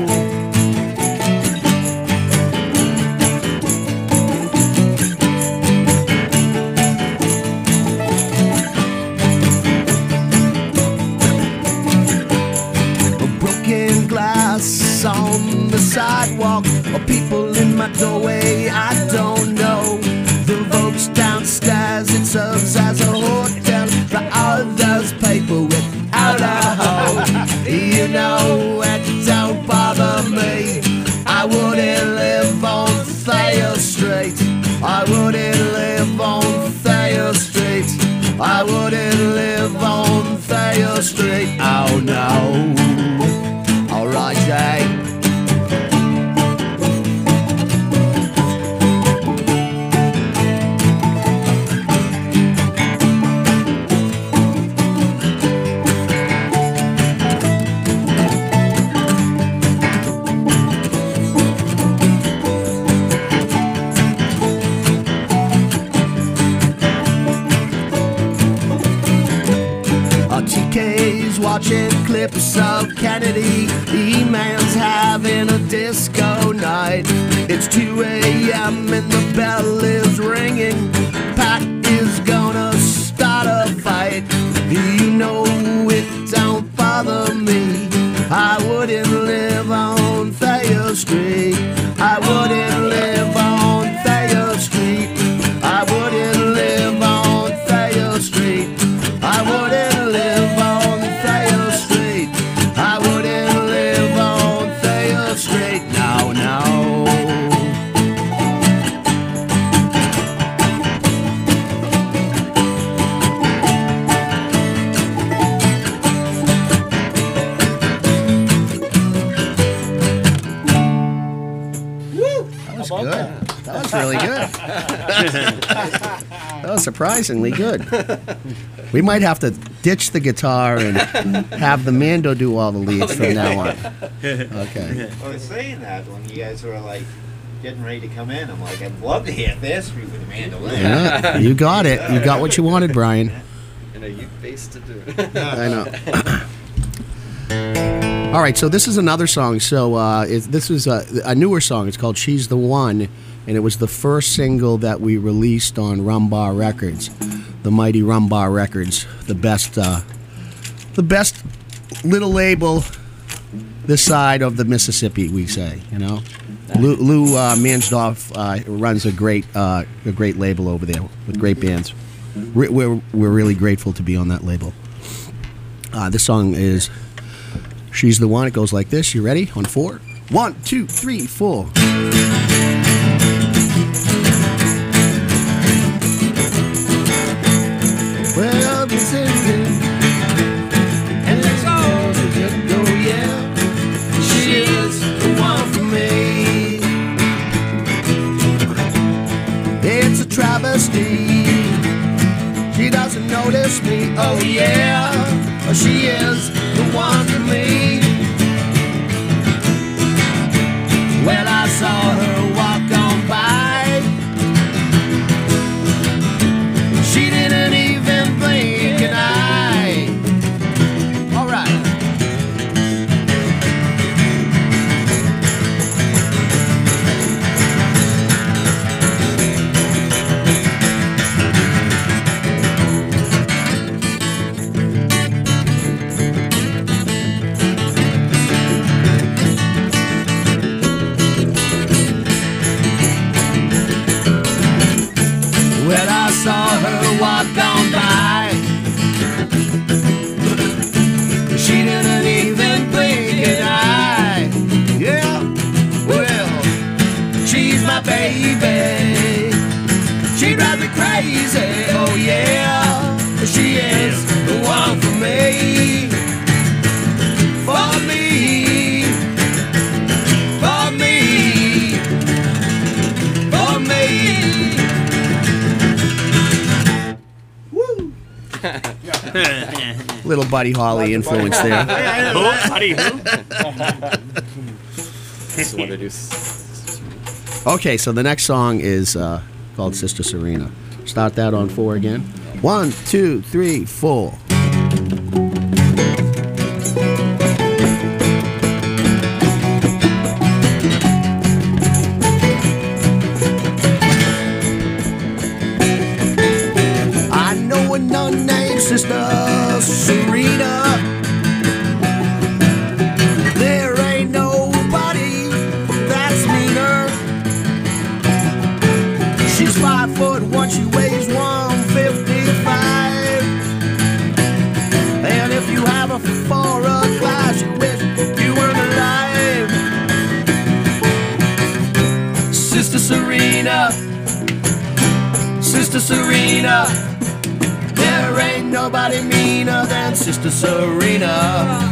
[SPEAKER 7] Broken glass on the sidewalk, or people in my doorway, I don't know. The folks downstairs, it serves as a hotel. The others paper without a hole. You know it don't bother me. I wouldn't live on Thayer Street. I wouldn't live on Thayer Street. I wouldn't live on Thayer Street. Oh no. Alright, Jay. T K's watching clips of Kennedy. E-Man's having a disco night. It's two a.m. and the bell is ringing. Pat is gonna start a fight. You know it don't bother me. I wouldn't live on Thayer Street. I wouldn't live on Thayer Street. I wouldn't live on Thayer Street. I wouldn't live on Thayer Street. I wouldn't live on Thayer Street. No, no. That was good. That was really good. That was surprisingly good. We might have to ditch the guitar and have the Mando do all the leads from now on. Okay.
[SPEAKER 2] I was saying that when you guys were like getting ready to come in. I'm like, I'd love to hear Thayer Street with a mandolin.
[SPEAKER 7] Yeah, you got it. You got what you wanted, Brian.
[SPEAKER 5] And a uke bass to do it.
[SPEAKER 7] I know. All right, so this is another song. So uh, it, this is a, a newer song. It's called "She's the One," and it was the first single that we released on Rumbar Records, the mighty Rumbar Records, the best, uh, the best little label this side of the Mississippi. We say, you know, Lou, Lou uh, Mansdorf uh, runs a great, uh, a great label over there with great bands. We're we're, we're really grateful to be on that label. Uh, this song is "She's the One." It goes like this. You ready? On four. One, two, three, four. Well, this is it, and that's all to just go, yeah. She is the one for me. push me. Oh yeah, she is the one for me. Well, I saw her walk on by. She didn't even blink an eye. All right. Well, I saw her walk on by. She didn't even blink an eye. Yeah, well, she's my baby. She drives me crazy. Oh yeah, she is the one for me. For me. For me. For me. Little Buddy Holly influence there.
[SPEAKER 8] Who? Buddy who?
[SPEAKER 5] Just wanted to do s-
[SPEAKER 7] Okay, so the next song is uh, called Sister Serena. Start that on four again. One, two, three, four. I know a nun named Sister Serena. There ain't nobody that's meaner. She's five foot one, she weighs one fifty-five. And if you have her for a class, you wish you weren't alive. Sister Serena, Sister Serena, there ain't nobody meaner than Sister Serena.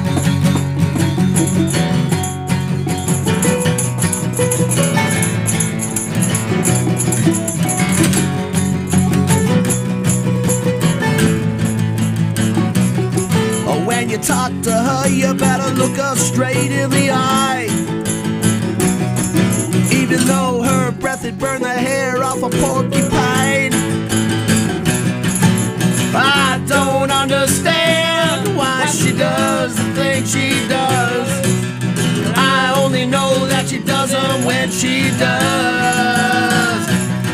[SPEAKER 7] Oh, when you talk to her, you better look her straight in the eye. Even though her breath had burned the hair off a porcupine. I don't understand why she does the things she does. I only know that she does them when she does.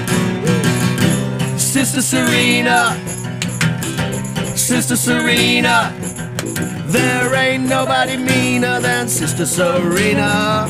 [SPEAKER 7] Sister Serena, Sister Serena, there ain't nobody meaner than Sister Serena.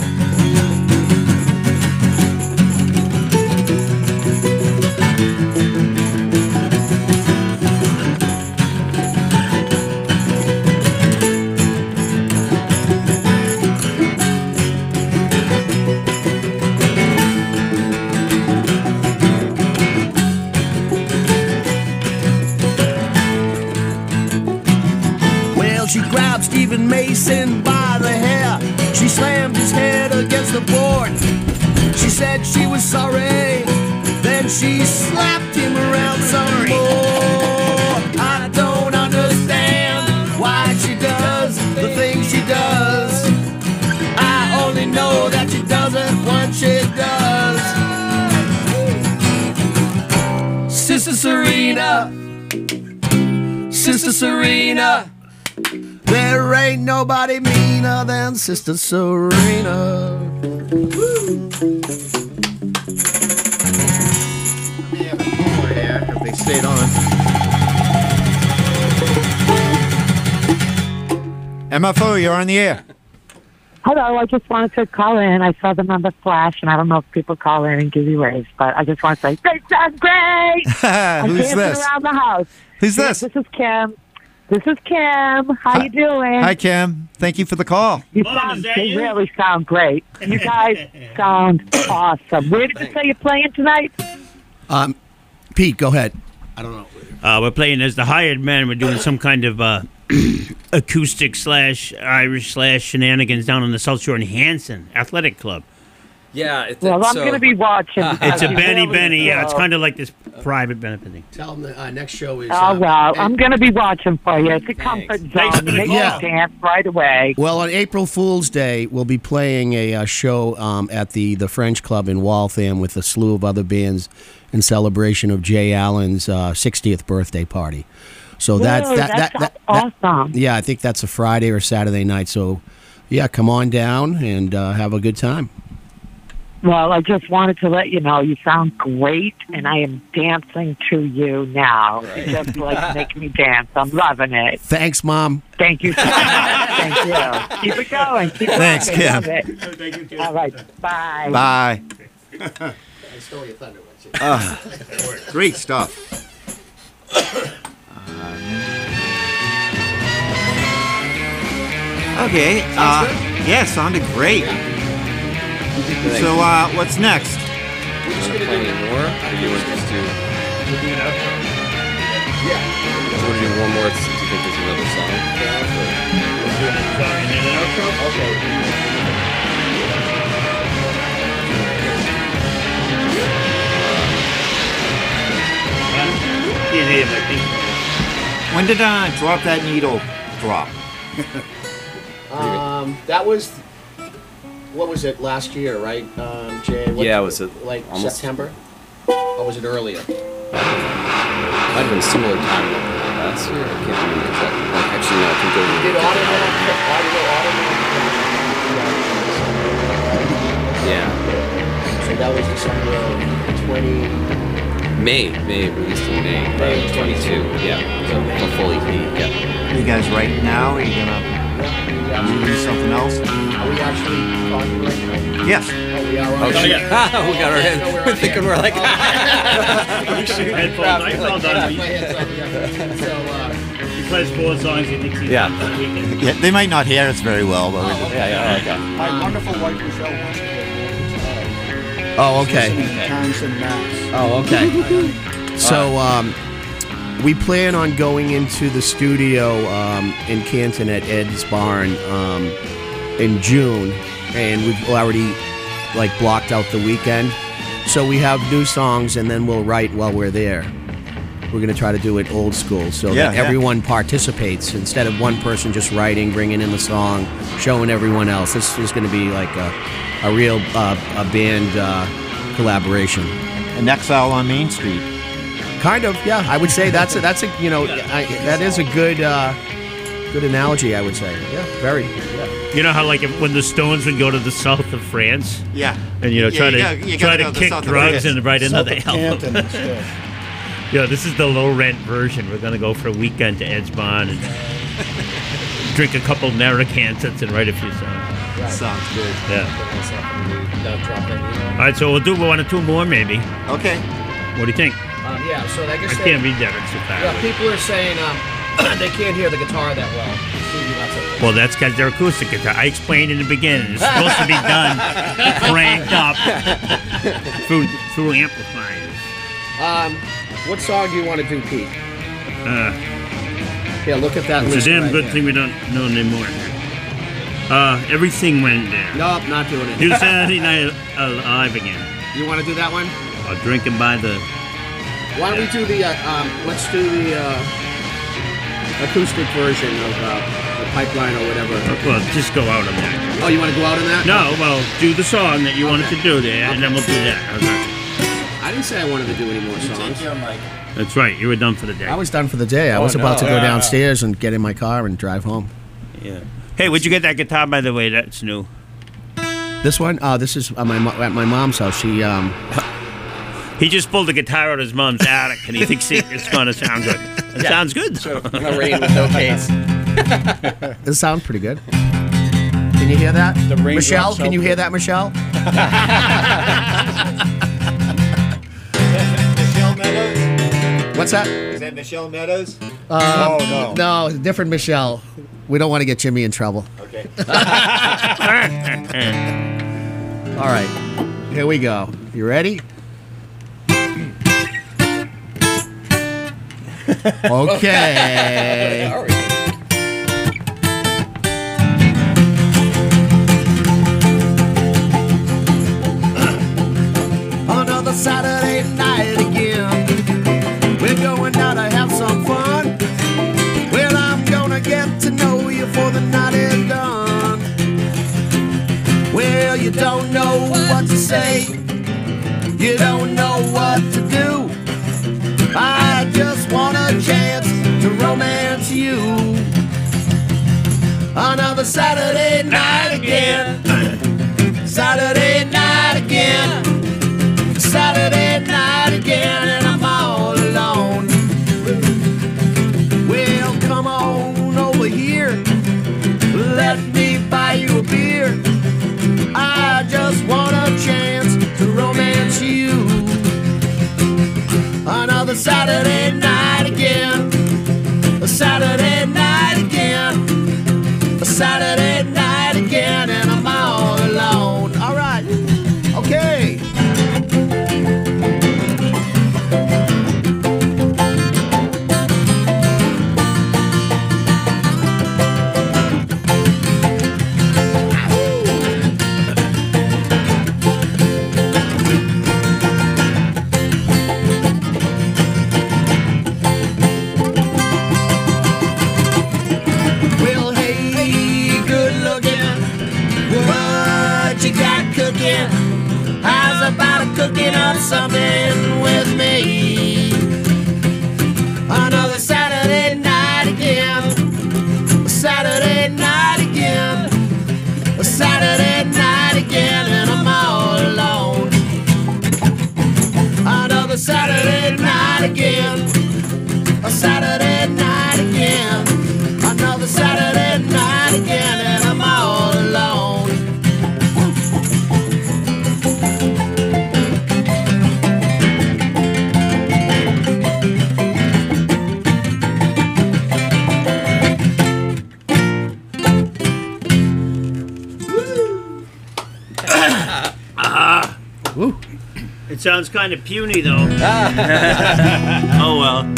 [SPEAKER 7] She grabbed Stephen Mason by the hair. She slammed his head against the board. She said she was sorry. Then she slapped him around some more. I don't understand why she does the things she does. I only know that she does it when she does. Sister Serena, Sister Serena, there ain't nobody meaner than Sister Serena.
[SPEAKER 2] Yeah, if they stayed on. M F O, you're on the air.
[SPEAKER 9] Hello, I just wanted to call in. I saw the number flash, and I don't know if people call in and give you raise, but I just want to say, great sounds great! I'm
[SPEAKER 2] Who's
[SPEAKER 9] dancing
[SPEAKER 2] this?
[SPEAKER 9] around the house.
[SPEAKER 2] Who's
[SPEAKER 9] Yeah,
[SPEAKER 2] this?
[SPEAKER 9] This is Kim. This is Kim. How you doing?
[SPEAKER 2] Hi, Kim. Thank you for the call.
[SPEAKER 9] You
[SPEAKER 8] Mom,
[SPEAKER 9] sound,
[SPEAKER 8] is that
[SPEAKER 9] you
[SPEAKER 8] you?
[SPEAKER 9] really sound great. You guys sound awesome. Where did you say you're playing tonight?
[SPEAKER 7] Um, Pete, go ahead. I don't know.
[SPEAKER 8] Uh, we're playing as the hired man. We're doing some kind of uh, acoustic slash Irish slash shenanigans down on the South Shore in Hanson Athletic Club.
[SPEAKER 5] Yeah. It,
[SPEAKER 9] Well, I'm
[SPEAKER 5] so,
[SPEAKER 9] going to be watching.
[SPEAKER 8] It's a
[SPEAKER 9] because
[SPEAKER 8] Benny
[SPEAKER 9] you really
[SPEAKER 8] Benny. Yeah, it's
[SPEAKER 9] know.
[SPEAKER 8] kind of like this private benefit thing.
[SPEAKER 7] Tell them the uh, next show is.
[SPEAKER 9] Oh,
[SPEAKER 7] uh,
[SPEAKER 9] well,
[SPEAKER 7] Ed-
[SPEAKER 9] I'm going to be watching for you. It's a comfort zone.
[SPEAKER 8] Thanks for the
[SPEAKER 9] Make
[SPEAKER 7] call.
[SPEAKER 9] you dance right away.
[SPEAKER 7] Well, on April Fool's Day, we'll be playing a, uh show um, at the, the French Club in Waltham with a slew of other bands in celebration of Jay Allen's uh, sixtieth birthday party. So that's
[SPEAKER 9] Whoa,
[SPEAKER 7] that,
[SPEAKER 9] that
[SPEAKER 7] that, that,
[SPEAKER 9] sounds
[SPEAKER 7] that-
[SPEAKER 9] awesome.
[SPEAKER 7] yeah, I think that's a Friday or Saturday night. So, yeah, come on down and uh, have a good time.
[SPEAKER 9] Well, I just wanted to let you know you sound great, and I am dancing to you now. You just like make me dance. I'm loving it.
[SPEAKER 7] Thanks, Mom.
[SPEAKER 9] Thank you so much. Thank you. Keep it going. Keep it
[SPEAKER 2] Thanks,
[SPEAKER 9] going.
[SPEAKER 2] Kim.
[SPEAKER 9] Love it.
[SPEAKER 8] Thank you,
[SPEAKER 9] All right. Bye.
[SPEAKER 2] Bye.
[SPEAKER 7] I stole your thunder.
[SPEAKER 2] Uh, great stuff. Okay. Uh, yeah, sounded great. So, uh, what's next?
[SPEAKER 5] You want to play any more? Or you want to just do? Yeah. You want to do one more? Do you think there's another song? Okay.
[SPEAKER 2] When did uh, Drop That Needle drop?
[SPEAKER 7] Um, that was, what was it, last year, right, um, Jay? What-
[SPEAKER 5] Yeah, was it
[SPEAKER 7] like
[SPEAKER 5] almost-
[SPEAKER 7] September? Or was it earlier?
[SPEAKER 5] Might have been similar time last year. I can't remember exactly. Like, actually, no. I think it
[SPEAKER 7] Did
[SPEAKER 5] was.
[SPEAKER 7] Audio, Audio,
[SPEAKER 5] Yeah.
[SPEAKER 7] so that was December twenty.
[SPEAKER 5] May. May released in May.
[SPEAKER 7] May
[SPEAKER 5] uh, twenty-two. Yeah. So a full E P. Yeah.
[SPEAKER 2] You guys right now? Are you gonna do something else?
[SPEAKER 7] Are we actually talking right now?
[SPEAKER 2] Yes.
[SPEAKER 7] Oh, we are.
[SPEAKER 5] Oh,
[SPEAKER 7] on-
[SPEAKER 5] shit. we got our head.
[SPEAKER 7] No, we're
[SPEAKER 5] We're
[SPEAKER 7] on
[SPEAKER 5] thinking
[SPEAKER 7] the
[SPEAKER 5] we're like.
[SPEAKER 8] Headphones, I fell down.
[SPEAKER 7] My head's up, yeah. So, uh,
[SPEAKER 8] He plays four songs. He thinks he's
[SPEAKER 5] Yeah.
[SPEAKER 8] on the weekend.
[SPEAKER 2] Yeah, they might not hear us very well, but we're
[SPEAKER 5] Yeah, yeah. Okay.
[SPEAKER 10] My wonderful wife Michelle wants to get
[SPEAKER 7] oh, okay.
[SPEAKER 10] Townsend, Mass.
[SPEAKER 7] Oh, okay. So, um, we plan on going into the studio um, in Canton at Ed's Barn um, in June, and we've already like blocked out the weekend. So we have new songs, and then we'll write while we're there. We're going to try to do it old school, so
[SPEAKER 2] Yeah,
[SPEAKER 7] that
[SPEAKER 2] yeah.
[SPEAKER 7] everyone participates instead of one person just writing, bringing in the song, showing everyone else. This is going to be like a, a real uh, a band uh, collaboration.
[SPEAKER 2] an Exile on Main Street.
[SPEAKER 7] Kind of, yeah. I would say that's a, that's a you know I, that is a good uh, good analogy. I would say, yeah, very. Yeah.
[SPEAKER 8] You know how like if, when the Stones would go to the south of France
[SPEAKER 2] Yeah.
[SPEAKER 8] and you know
[SPEAKER 2] Yeah,
[SPEAKER 8] try
[SPEAKER 2] you
[SPEAKER 8] to
[SPEAKER 2] gotta- you
[SPEAKER 8] try
[SPEAKER 2] gotta
[SPEAKER 8] to
[SPEAKER 2] go to
[SPEAKER 8] kick
[SPEAKER 2] south of
[SPEAKER 8] drugs
[SPEAKER 2] France.
[SPEAKER 8] and write
[SPEAKER 10] South
[SPEAKER 8] another
[SPEAKER 10] of
[SPEAKER 8] album.
[SPEAKER 10] Canton instead.
[SPEAKER 8] Yeah, this is the low rent version. We're gonna go for a weekend to Ed's Barn and drink a couple Narracantats and write a few songs.
[SPEAKER 2] Sounds good.
[SPEAKER 8] Yeah. All right, so we'll do one or two more maybe.
[SPEAKER 2] Okay.
[SPEAKER 8] What do you think?
[SPEAKER 7] Um, yeah. So I
[SPEAKER 8] I
[SPEAKER 7] guess
[SPEAKER 8] can't read that. It's too
[SPEAKER 7] yeah,
[SPEAKER 8] fast.
[SPEAKER 7] people are saying um, they can't hear the guitar that well. Maybe that's a-
[SPEAKER 8] Well, that's because they're acoustic guitar. I explained in the beginning. It's supposed to be done cranked up through through amplifiers.
[SPEAKER 7] Um, what song do you want to do, Pete?
[SPEAKER 8] Uh,
[SPEAKER 7] Yeah, look at that
[SPEAKER 8] it's a
[SPEAKER 7] list
[SPEAKER 8] damn
[SPEAKER 7] right
[SPEAKER 8] good
[SPEAKER 7] there.
[SPEAKER 8] thing we don't know anymore. Uh, everything went down.
[SPEAKER 7] Nope, not doing it.
[SPEAKER 8] Do Saturday Night Alive again.
[SPEAKER 7] You want to do that one?
[SPEAKER 8] Or drinking by the.
[SPEAKER 7] Why don't we do the? Uh, um, let's do the uh, acoustic version of uh, the Pipeline or whatever.
[SPEAKER 8] Well, just go out on that.
[SPEAKER 7] Oh, you want to go out on that?
[SPEAKER 8] No, well, do the song that you wanted
[SPEAKER 7] Okay.
[SPEAKER 8] to do there, and then we'll do that. How's that?
[SPEAKER 7] I didn't say I wanted to do any more songs.
[SPEAKER 8] That's right. You were done for the day.
[SPEAKER 7] I was done for the day. I was about to go downstairs and get in my car and drive home.
[SPEAKER 8] Yeah. Hey, where'd you get that guitar, by the way? That's new.
[SPEAKER 7] This one, uh, this is uh, my mo- at my mom's house. She, um,
[SPEAKER 8] He just pulled the guitar out of his mom's attic, and he thinks he- it's going to sound good. It sounds good.
[SPEAKER 5] A rain with no case.
[SPEAKER 7] it sounds pretty good. Can you hear that,
[SPEAKER 10] raindrops
[SPEAKER 7] Michelle? Can
[SPEAKER 10] help
[SPEAKER 7] you hear
[SPEAKER 10] it.
[SPEAKER 7] that, Michelle?
[SPEAKER 2] Michelle Meadows?
[SPEAKER 7] What's that?
[SPEAKER 2] Is that Michelle Meadows?
[SPEAKER 10] Oh, no.
[SPEAKER 7] No, different Michelle. We don't want to get Jimmy in trouble.
[SPEAKER 2] Okay.
[SPEAKER 7] All right, here we go. You ready? Okay. Saturday night again. We're going out to have some fun. Well, I'm gonna get to know you before the night is done. Well, you don't know what to say, you don't know what to do. I just want a chance to romance you. Another Saturday night again. Saturday night again. Saturday night again, and I'm all alone. Well, come on over here. Let me buy you a beer. I just want a chance to romance you. Another Saturday night again. A Saturday night again. A Saturday night again, and I'm all alone. All right. Okay. Well, hey, good looking. What you got cooking? How's about cooking up something with me? Another Saturday night again. A Saturday night again. A Saturday night again, and I'm all alone. Another Saturday night again. A Saturday night again. Another Saturday night again, and I'm all alone.
[SPEAKER 8] It sounds kind of puny, though. Oh, well.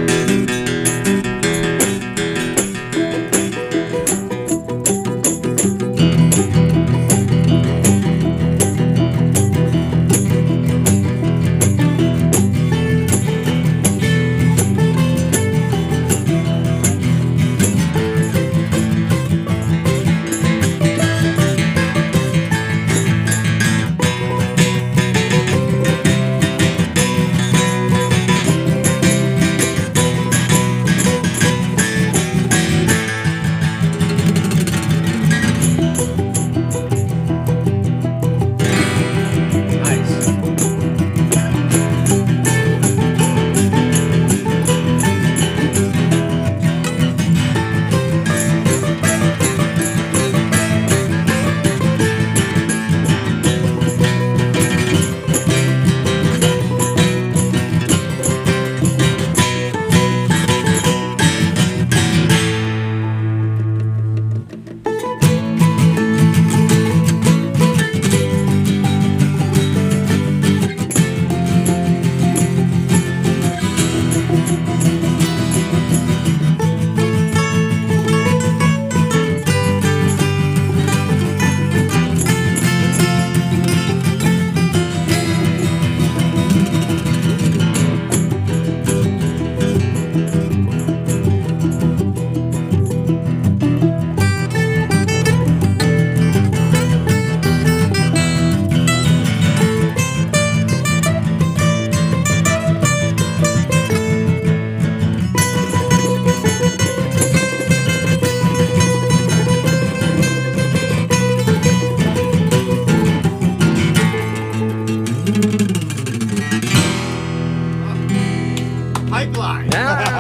[SPEAKER 2] Pipeline.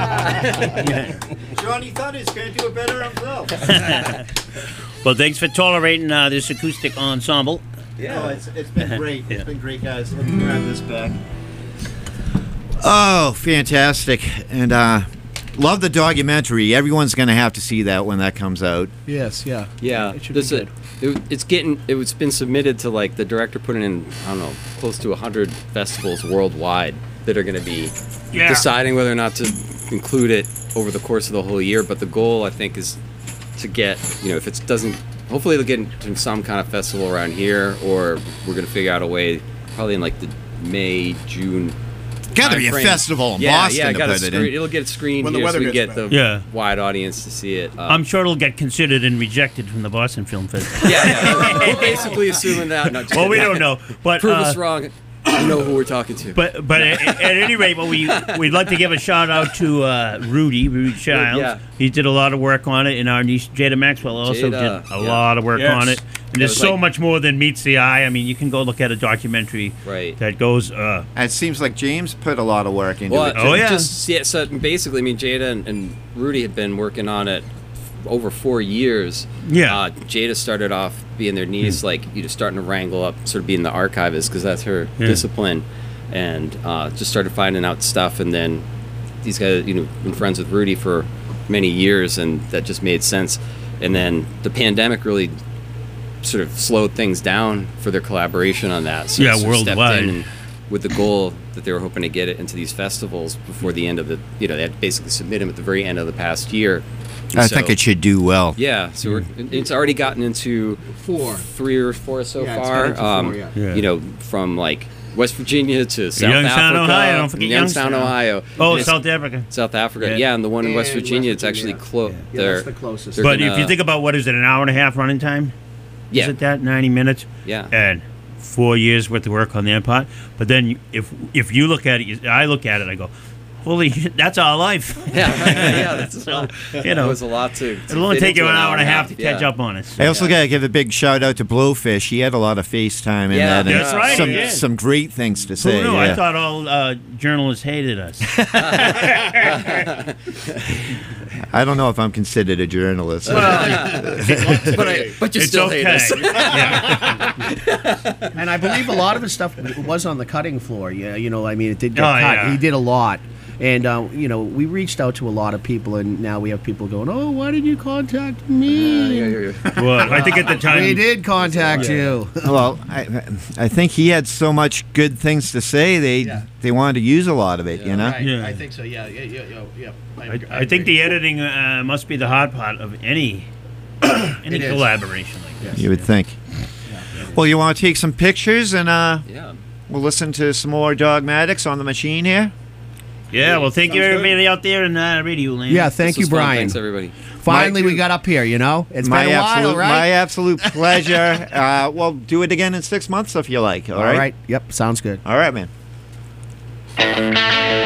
[SPEAKER 2] Johnny Thunders can't do it better himself.
[SPEAKER 8] Well, thanks for tolerating uh, this acoustic ensemble.
[SPEAKER 2] Yeah, no, it's, it's been great. It's been great, guys. Let me grab this back. Oh, fantastic. And uh, love the documentary. Everyone's going to have to see that when that comes out.
[SPEAKER 7] Yes, yeah.
[SPEAKER 5] Yeah,
[SPEAKER 7] It should
[SPEAKER 5] this
[SPEAKER 7] be
[SPEAKER 5] is- it, it's getting. It's been submitted to like the director put it in. I don't know, close to a hundred festivals worldwide that are going to be
[SPEAKER 8] Yeah.
[SPEAKER 5] deciding whether or not to include it over the course of the whole year. But the goal, I think, is to get. You know, if it doesn't, hopefully it'll get into some kind of festival around here, or we're going to figure out a way, probably in like the May, June.
[SPEAKER 2] Got to be a
[SPEAKER 5] timeframe.
[SPEAKER 2] festival in
[SPEAKER 5] yeah,
[SPEAKER 2] Boston
[SPEAKER 5] yeah,
[SPEAKER 2] to
[SPEAKER 5] gotta
[SPEAKER 2] put it
[SPEAKER 5] screen-
[SPEAKER 2] in.
[SPEAKER 5] It'll get screened
[SPEAKER 10] When the
[SPEAKER 5] here so
[SPEAKER 10] weather
[SPEAKER 5] we
[SPEAKER 10] gets
[SPEAKER 5] get the
[SPEAKER 8] better. Yeah.
[SPEAKER 5] wide audience to see it. Um,
[SPEAKER 8] I'm sure it'll get considered and rejected from the Boston Film Festival.
[SPEAKER 5] yeah, yeah. We're basically assuming that. No, just
[SPEAKER 8] Well, we
[SPEAKER 5] kidding.
[SPEAKER 8] don't know, but
[SPEAKER 5] Prove
[SPEAKER 8] uh,
[SPEAKER 5] us wrong. You know who we're talking to.
[SPEAKER 8] But but at, at any rate, well, we we'd like to give a shout out to uh, Rudy Rudy Childs.
[SPEAKER 5] Yeah.
[SPEAKER 8] He did a lot of work on it, and our niece Jada Maxwell also
[SPEAKER 5] Jada,
[SPEAKER 8] did a
[SPEAKER 5] yeah.
[SPEAKER 8] lot of work
[SPEAKER 10] Yes.
[SPEAKER 8] on it. And there's
[SPEAKER 5] was
[SPEAKER 8] so
[SPEAKER 5] like-
[SPEAKER 8] much more than meets the eye. I mean, you can go look at a documentary
[SPEAKER 5] Right.
[SPEAKER 8] that goes. Uh,
[SPEAKER 2] And it seems like James put a lot of work into
[SPEAKER 5] Well,
[SPEAKER 2] it.
[SPEAKER 8] Oh, yeah.
[SPEAKER 5] Just, yeah. So basically, I mean, Jada and, and Rudy had been working on it f- over four years.
[SPEAKER 8] Yeah.
[SPEAKER 5] Uh, Jada started off being their niece, like you know, starting to wrangle up, sort of being the archivist because that's her
[SPEAKER 8] Yeah.
[SPEAKER 5] discipline, and uh, just started finding out stuff. And then these guys, you know, been friends with Rudy for many years, and that just made sense. And then the pandemic really sort of slowed things down for their collaboration on that. So
[SPEAKER 8] Yeah,
[SPEAKER 5] they sort of stepped
[SPEAKER 8] worldwide.
[SPEAKER 5] in and with the goal that they were hoping to get it into these festivals before the end of the, you know, they had to basically submit them at the very end of the past year. And
[SPEAKER 2] I
[SPEAKER 5] so-
[SPEAKER 2] think it should do well.
[SPEAKER 5] Yeah, so we're, it's already gotten into
[SPEAKER 7] Four.
[SPEAKER 5] three or four so
[SPEAKER 7] Yeah, it's
[SPEAKER 5] far.
[SPEAKER 7] got into four,
[SPEAKER 5] um,
[SPEAKER 7] yeah.
[SPEAKER 8] Yeah.
[SPEAKER 5] You know, from like West Virginia to South
[SPEAKER 8] Youngstown,
[SPEAKER 5] Africa,
[SPEAKER 8] Ohio, don't forget
[SPEAKER 5] Youngstown,
[SPEAKER 8] Youngstown.
[SPEAKER 5] Ohio.
[SPEAKER 8] oh,
[SPEAKER 5] And it's-
[SPEAKER 8] South Africa.
[SPEAKER 5] South Africa,
[SPEAKER 8] Yeah.
[SPEAKER 5] yeah. and the one in
[SPEAKER 7] And
[SPEAKER 5] West Virginia,
[SPEAKER 7] West
[SPEAKER 5] it's actually
[SPEAKER 7] Virginia.
[SPEAKER 5] close.
[SPEAKER 7] Yeah, that's the closest.
[SPEAKER 8] But if you think about what is it, an hour and a half running time?
[SPEAKER 5] yeah,
[SPEAKER 8] Is it that ninety minutes?
[SPEAKER 5] yeah,
[SPEAKER 8] And four years worth of work on their part. But then you- if if you look at it, you- I look at it, I go, holy shit, that's our life.
[SPEAKER 5] yeah, yeah. That's
[SPEAKER 8] So, you
[SPEAKER 5] It
[SPEAKER 8] know,
[SPEAKER 5] was a lot to. to
[SPEAKER 8] it'll only
[SPEAKER 5] fit
[SPEAKER 8] take you
[SPEAKER 5] into
[SPEAKER 8] an hour and a half to
[SPEAKER 5] yeah.
[SPEAKER 8] catch up on it.
[SPEAKER 2] I also got to give a big shout out to Blowfish. He had a lot of FaceTime in
[SPEAKER 5] Yeah,
[SPEAKER 2] that. and
[SPEAKER 8] that's right,
[SPEAKER 2] Some,
[SPEAKER 8] he did.
[SPEAKER 2] some great things to
[SPEAKER 8] Who
[SPEAKER 2] say.
[SPEAKER 8] knew?
[SPEAKER 2] yeah.
[SPEAKER 8] I thought all uh, journalists hated us.
[SPEAKER 2] I don't know if I'm considered a journalist.
[SPEAKER 5] but I, but you
[SPEAKER 8] It's
[SPEAKER 5] still
[SPEAKER 8] okay.
[SPEAKER 5] hate us.
[SPEAKER 7] And I believe a lot of his stuff was on the cutting floor. Yeah, you know, I mean, it did get
[SPEAKER 8] Oh,
[SPEAKER 7] cut.
[SPEAKER 8] yeah.
[SPEAKER 7] He did a lot. And, uh, you know, we reached out to a lot of people, and now we have people going, oh, why did you contact me?
[SPEAKER 5] Yeah, yeah, yeah.
[SPEAKER 8] Well, I think at the time.
[SPEAKER 7] We did contact you.
[SPEAKER 2] Well, I, I think he had so much good things to say. They
[SPEAKER 7] Yeah.
[SPEAKER 2] they wanted to use a lot of it. You know.
[SPEAKER 7] Right,
[SPEAKER 8] Yeah.
[SPEAKER 7] I think so, yeah, yeah, yeah, yeah. yeah.
[SPEAKER 8] I, I think the editing uh, must be the hard part of any any
[SPEAKER 7] It is.
[SPEAKER 8] collaboration like this.
[SPEAKER 2] You would think. Well, you want to take some pictures and uh,
[SPEAKER 5] Yeah.
[SPEAKER 2] we'll listen to some more Dogmatics on the machine here.
[SPEAKER 8] Yeah, well, thank you
[SPEAKER 10] Sounds good.
[SPEAKER 8] everybody out there in uh, Radio Land.
[SPEAKER 7] Yeah, thank
[SPEAKER 5] This
[SPEAKER 7] you,
[SPEAKER 5] was fun.
[SPEAKER 7] Brian.
[SPEAKER 5] Thanks, everybody.
[SPEAKER 7] Finally,
[SPEAKER 2] My-
[SPEAKER 7] we got up here, you know? It's
[SPEAKER 2] my
[SPEAKER 7] been a
[SPEAKER 2] absolute,
[SPEAKER 7] while, right?
[SPEAKER 2] my absolute pleasure. uh, well, do it again in six months if you like. All
[SPEAKER 7] All
[SPEAKER 2] right.
[SPEAKER 7] right. Yep, sounds good.
[SPEAKER 2] All right, man.